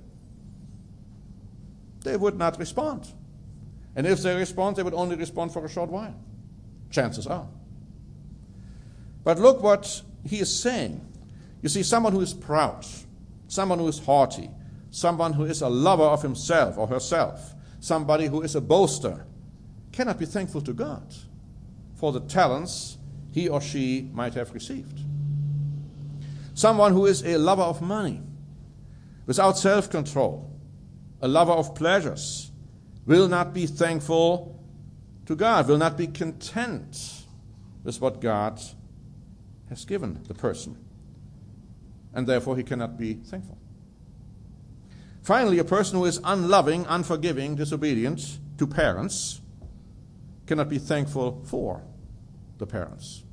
They would not respond. And if they respond, they would only respond for a short while. Chances are. But look what he is saying. You see, someone who is proud, someone who is haughty, someone who is a lover of himself or herself, somebody who is a boaster, cannot be thankful to God for the talents he or she might have received. Someone who is a lover of money, without self-control, a lover of pleasures, will not be thankful to God, will not be content with what God has given the person, and therefore he cannot be thankful. Finally, a person who is unloving, unforgiving, disobedient to parents cannot be thankful for the parents.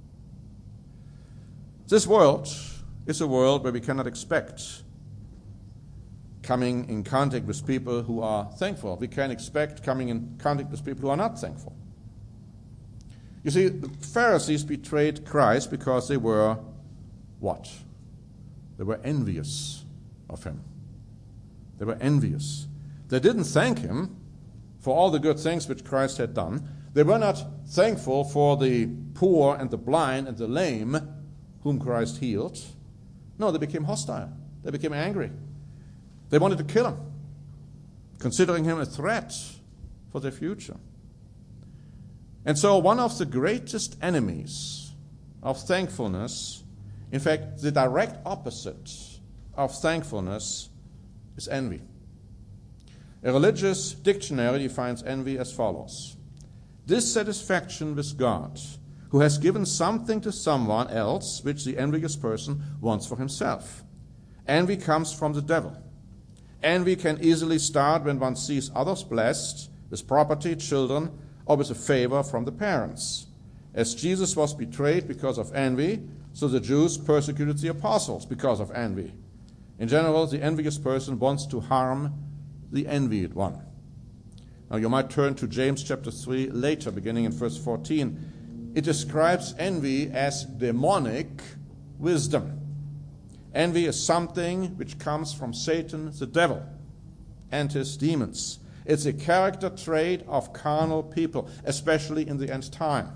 This world is a world where we cannot expect coming in contact with people who are thankful. We can expect coming in contact with people who are not thankful. You see, the Pharisees betrayed Christ because they were what? They were envious of him. They were envious. They didn't thank him for all the good things which Christ had done. They were not thankful for the poor and the blind and the lame whom Christ healed. No, they became hostile. They became angry. They wanted to kill him, considering him a threat for their future. And so one of the greatest enemies of thankfulness, in fact, the direct opposite of thankfulness, is envy. A religious dictionary defines envy as follows: dissatisfaction with God, who has given something to someone else which the envious person wants for himself. Envy comes from the devil. Envy can easily start when one sees others blessed with property, children, or with a favor from the parents. As Jesus was betrayed because of envy, so the Jews persecuted the apostles because of envy. In general, the envious person wants to harm the envied one. Now you might turn to James chapter three later, beginning in verse fourteen. It describes envy as demonic wisdom. Envy is something which comes from Satan, the devil, and his demons. It's a character trait of carnal people, especially in the end time.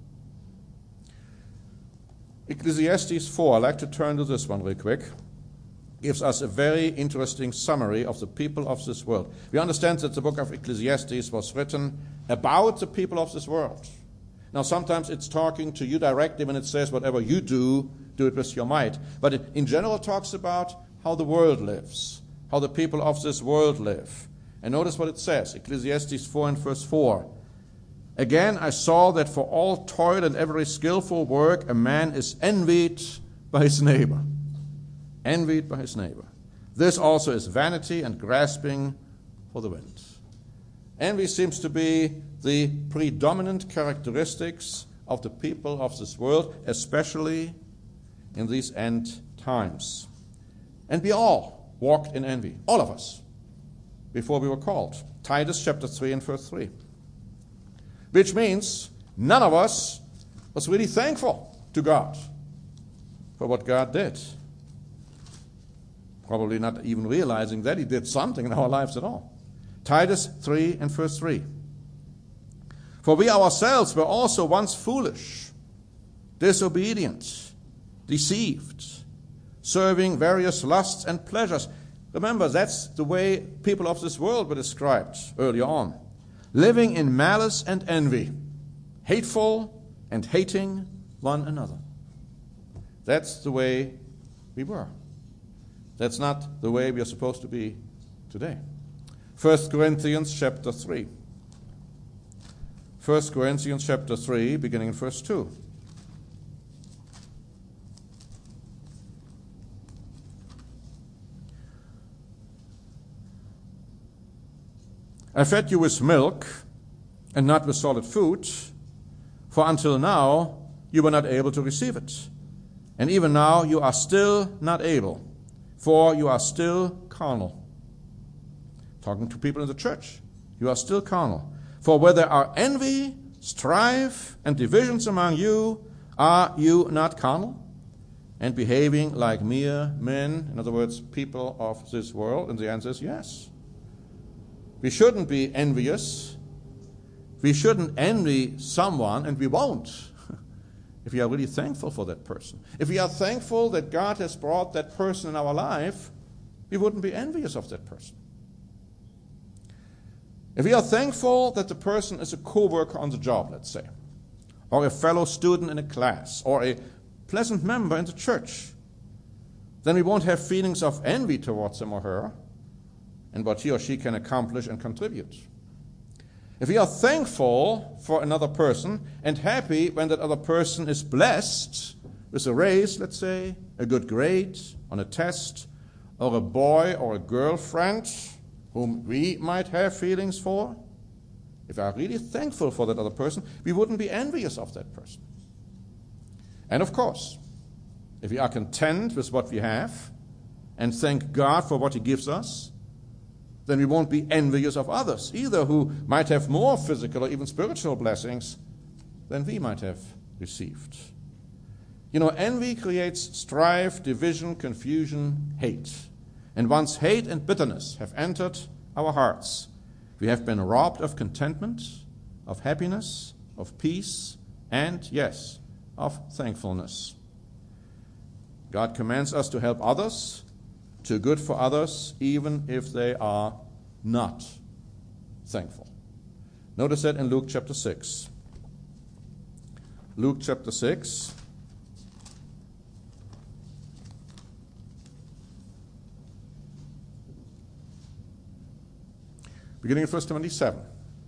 Ecclesiastes four, I'd like to turn to this one real quick, gives us a very interesting summary of the people of this world. We understand that the book of Ecclesiastes was written about the people of this world. Now, sometimes it's talking to you directly when it says, whatever you do, do it with your might. But it in general talks about how the world lives, how the people of this world live. And notice what it says, Ecclesiastes four and verse four. Again, I saw that for all toil and every skillful work, a man is envied by his neighbor. Envied by his neighbor. This also is vanity and grasping for the wind. Envy seems to be the predominant characteristics of the people of this world, especially in these end times. And we all walked in envy, all of us, before we were called. Titus chapter three and verse three. Which means none of us was really thankful to God for what God did. Probably not even realizing that he did something in our lives at all. Titus three and verse three. For we ourselves were also once foolish, disobedient, deceived, serving various lusts and pleasures. Remember, that's the way people of this world were described earlier on. Living in malice and envy, hateful and hating one another. That's the way we were. That's not the way we are supposed to be today. First Corinthians chapter three. First Corinthians chapter three, beginning in verse two. I fed you with milk and not with solid food, for until now you were not able to receive it. And even now you are still not able, for you are still carnal. Talking to people in the church, you are still carnal. For where there are envy, strife, and divisions among you, are you not carnal? And behaving like mere men, in other words, people of this world? And the answer is yes. We shouldn't be envious. We shouldn't envy someone, and we won't if we are really thankful for that person. If we are thankful that God has brought that person in our life, we wouldn't be envious of that person. If we are thankful that the person is a co-worker on the job, let's say, or a fellow student in a class, or a pleasant member in the church, then we won't have feelings of envy towards him or her and what he or she can accomplish and contribute. If we are thankful for another person and happy when that other person is blessed with a raise, let's say, a good grade on a test, or a boy or a girlfriend whom we might have feelings for, if we are really thankful for that other person, we wouldn't be envious of that person. And of course, if we are content with what we have and thank God for what he gives us, then we won't be envious of others either who might have more physical or even spiritual blessings than we might have received. You know, envy creates strife, division, confusion, hate. And once hate and bitterness have entered our hearts, we have been robbed of contentment, of happiness, of peace, and, yes, of thankfulness. God commands us to help others, to do good for others, even if they are not thankful. Notice that in Luke chapter six. Luke chapter six. Beginning at verse twenty-seven.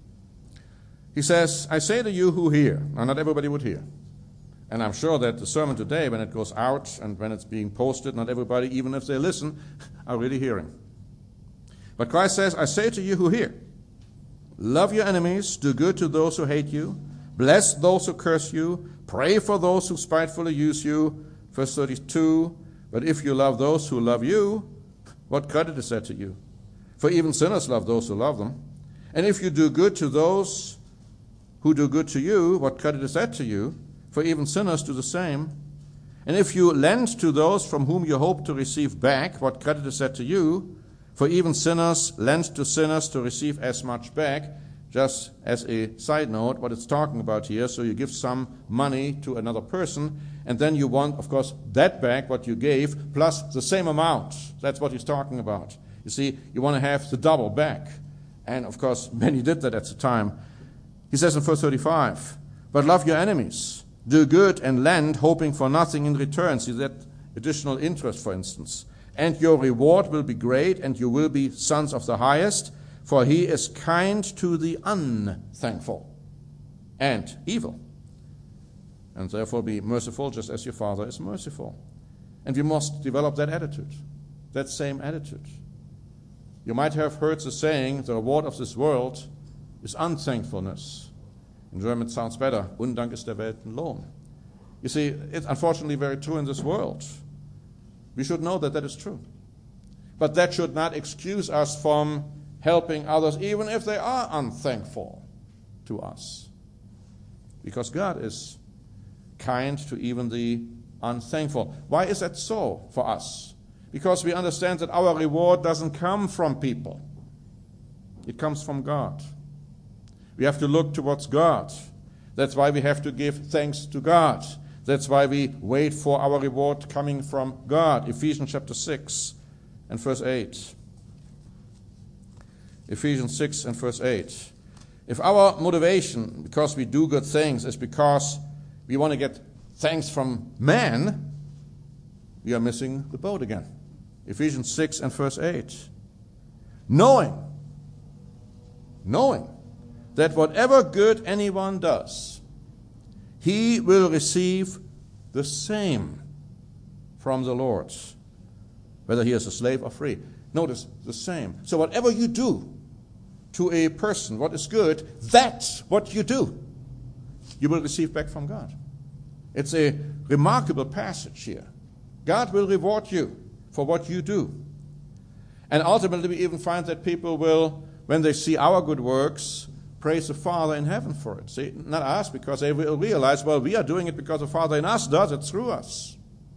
He says, I say to you who hear. Now, not everybody would hear. And I'm sure that the sermon today, when it goes out and when it's being posted, not everybody, even if they listen, are really hearing. But Christ says, I say to you who hear, love your enemies, do good to those who hate you, bless those who curse you, pray for those who spitefully use you. Verse thirty-two, but if you love those who love you, what credit is that to you? For even sinners love those who love them. And if you do good to those who do good to you, what credit is that to you? For even sinners do the same. And if you lend to those from whom you hope to receive back, what credit is that to you? For even sinners lend to sinners to receive as much back. Just as a side note, what it's talking about here, so you give some money to another person, and then you want, of course, that back, what you gave, plus the same amount. That's what he's talking about. You see, you want to have the double back. And, of course, many did that at the time. He says in verse thirty-five, but love your enemies. Do good and lend, hoping for nothing in return. See that additional interest, for instance. And your reward will be great, and you will be sons of the highest, for he is kind to the unthankful and evil. And therefore be merciful just as your Father is merciful. And we must develop that attitude, that same attitude. You might have heard the saying, the reward of this world is unthankfulness. In German it sounds better. Undank ist der Welt ein Lohn. You see, it's unfortunately very true in this world. We should know that that is true. But that should not excuse us from helping others, even if they are unthankful to us. Because God is kind to even the unthankful. Why is that so for us? Because we understand that our reward doesn't come from people. It comes from God. We have to look towards God. That's why we have to give thanks to God. That's why we wait for our reward coming from God. Ephesians chapter six and verse eight. Ephesians six and verse eight. If our motivation, because we do good things, is because we want to get thanks from man, we are missing the boat again. Ephesians six and verse eight. Knowing, knowing that whatever good anyone does, he will receive the same from the Lord, whether he is a slave or free. Notice, the same. So whatever you do to a person, what is good, that's what you do. You will receive back from God. It's a remarkable passage here. God will reward you for what you do. And ultimately we even find that people will, when they see our good works, praise the Father in heaven for it. See, not us, because they will realize, well, we are doing it because the Father in us does it through us.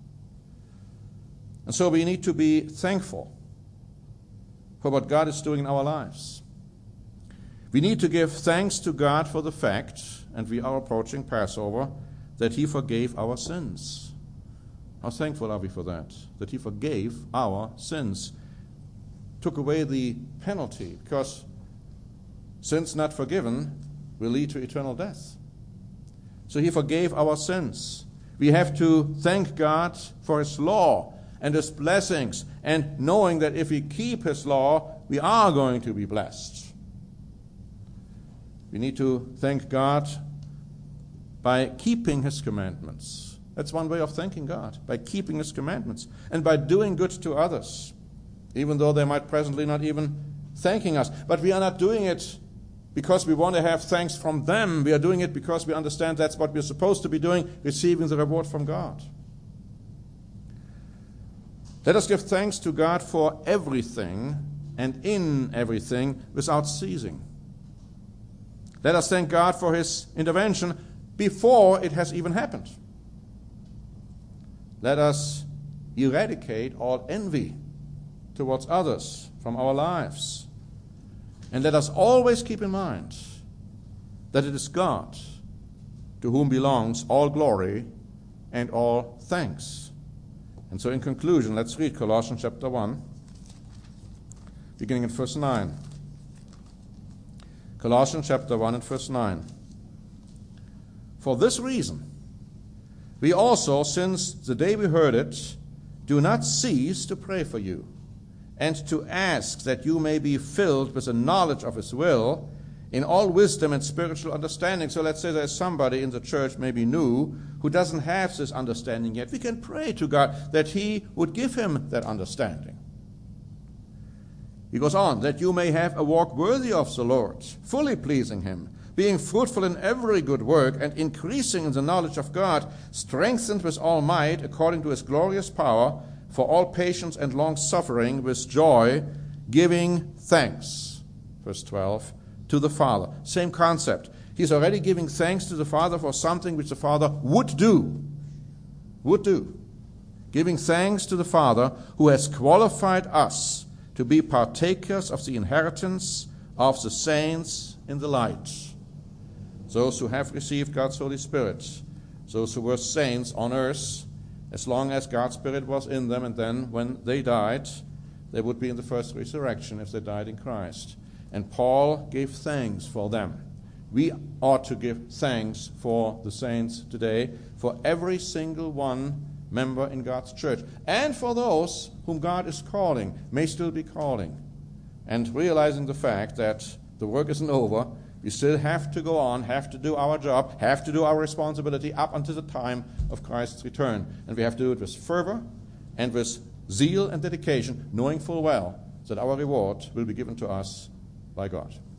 And so we need to be thankful for what God is doing in our lives. We need to give thanks to God for the fact, and we are approaching Passover, that He forgave our sins. How thankful are we for that? That He forgave our sins. Took away the penalty, because sins not forgiven will lead to eternal death. So He forgave our sins. We have to thank God for His law and His blessings, and knowing that if we keep His law, we are going to be blessed. We need to thank God by keeping His commandments. That's one way of thanking God, by keeping His commandments and by doing good to others, even though they might presently not even thanking us. But we are not doing it because we want to have thanks from them. We are doing it because we understand that's what we're supposed to be doing, receiving the reward from God. Let us give thanks to God for everything and in everything without ceasing. Let us thank God for His intervention before it has even happened. Let us eradicate all envy towards others from our lives. And let us always keep in mind that it is God to whom belongs all glory and all thanks. And so in conclusion, let's read Colossians chapter one, beginning in verse nine. Colossians chapter one and verse nine. For this reason, we also, since the day we heard it, do not cease to pray for you, and to ask that you may be filled with the knowledge of His will, in all wisdom and spiritual understanding. So let's say there's somebody in the church, maybe new, who doesn't have this understanding yet. We can pray to God that He would give him that understanding. He goes on, that you may have a walk worthy of the Lord, fully pleasing Him, being fruitful in every good work and increasing in the knowledge of God, strengthened with all might according to His glorious power, for all patience and long-suffering with joy, giving thanks. Verse twelve, to the Father. Same concept. He's already giving thanks to the Father for something which the Father would do. Would do. Giving thanks to the Father who has qualified us to be partakers of the inheritance of the saints in the light. Those who have received God's Holy Spirit, those who were saints on earth, as long as God's Spirit was in them, and then when they died, they would be in the first resurrection if they died in Christ. And Paul gave thanks for them. We ought to give thanks for the saints today, for every single one member in God's church, and for those whom God is calling, may still be calling, and realizing the fact that the work isn't over. We still have to go on, have to do our job, have to do our responsibility up until the time of Christ's return. And we have to do it with fervor and with zeal and dedication, knowing full well that our reward will be given to us by God.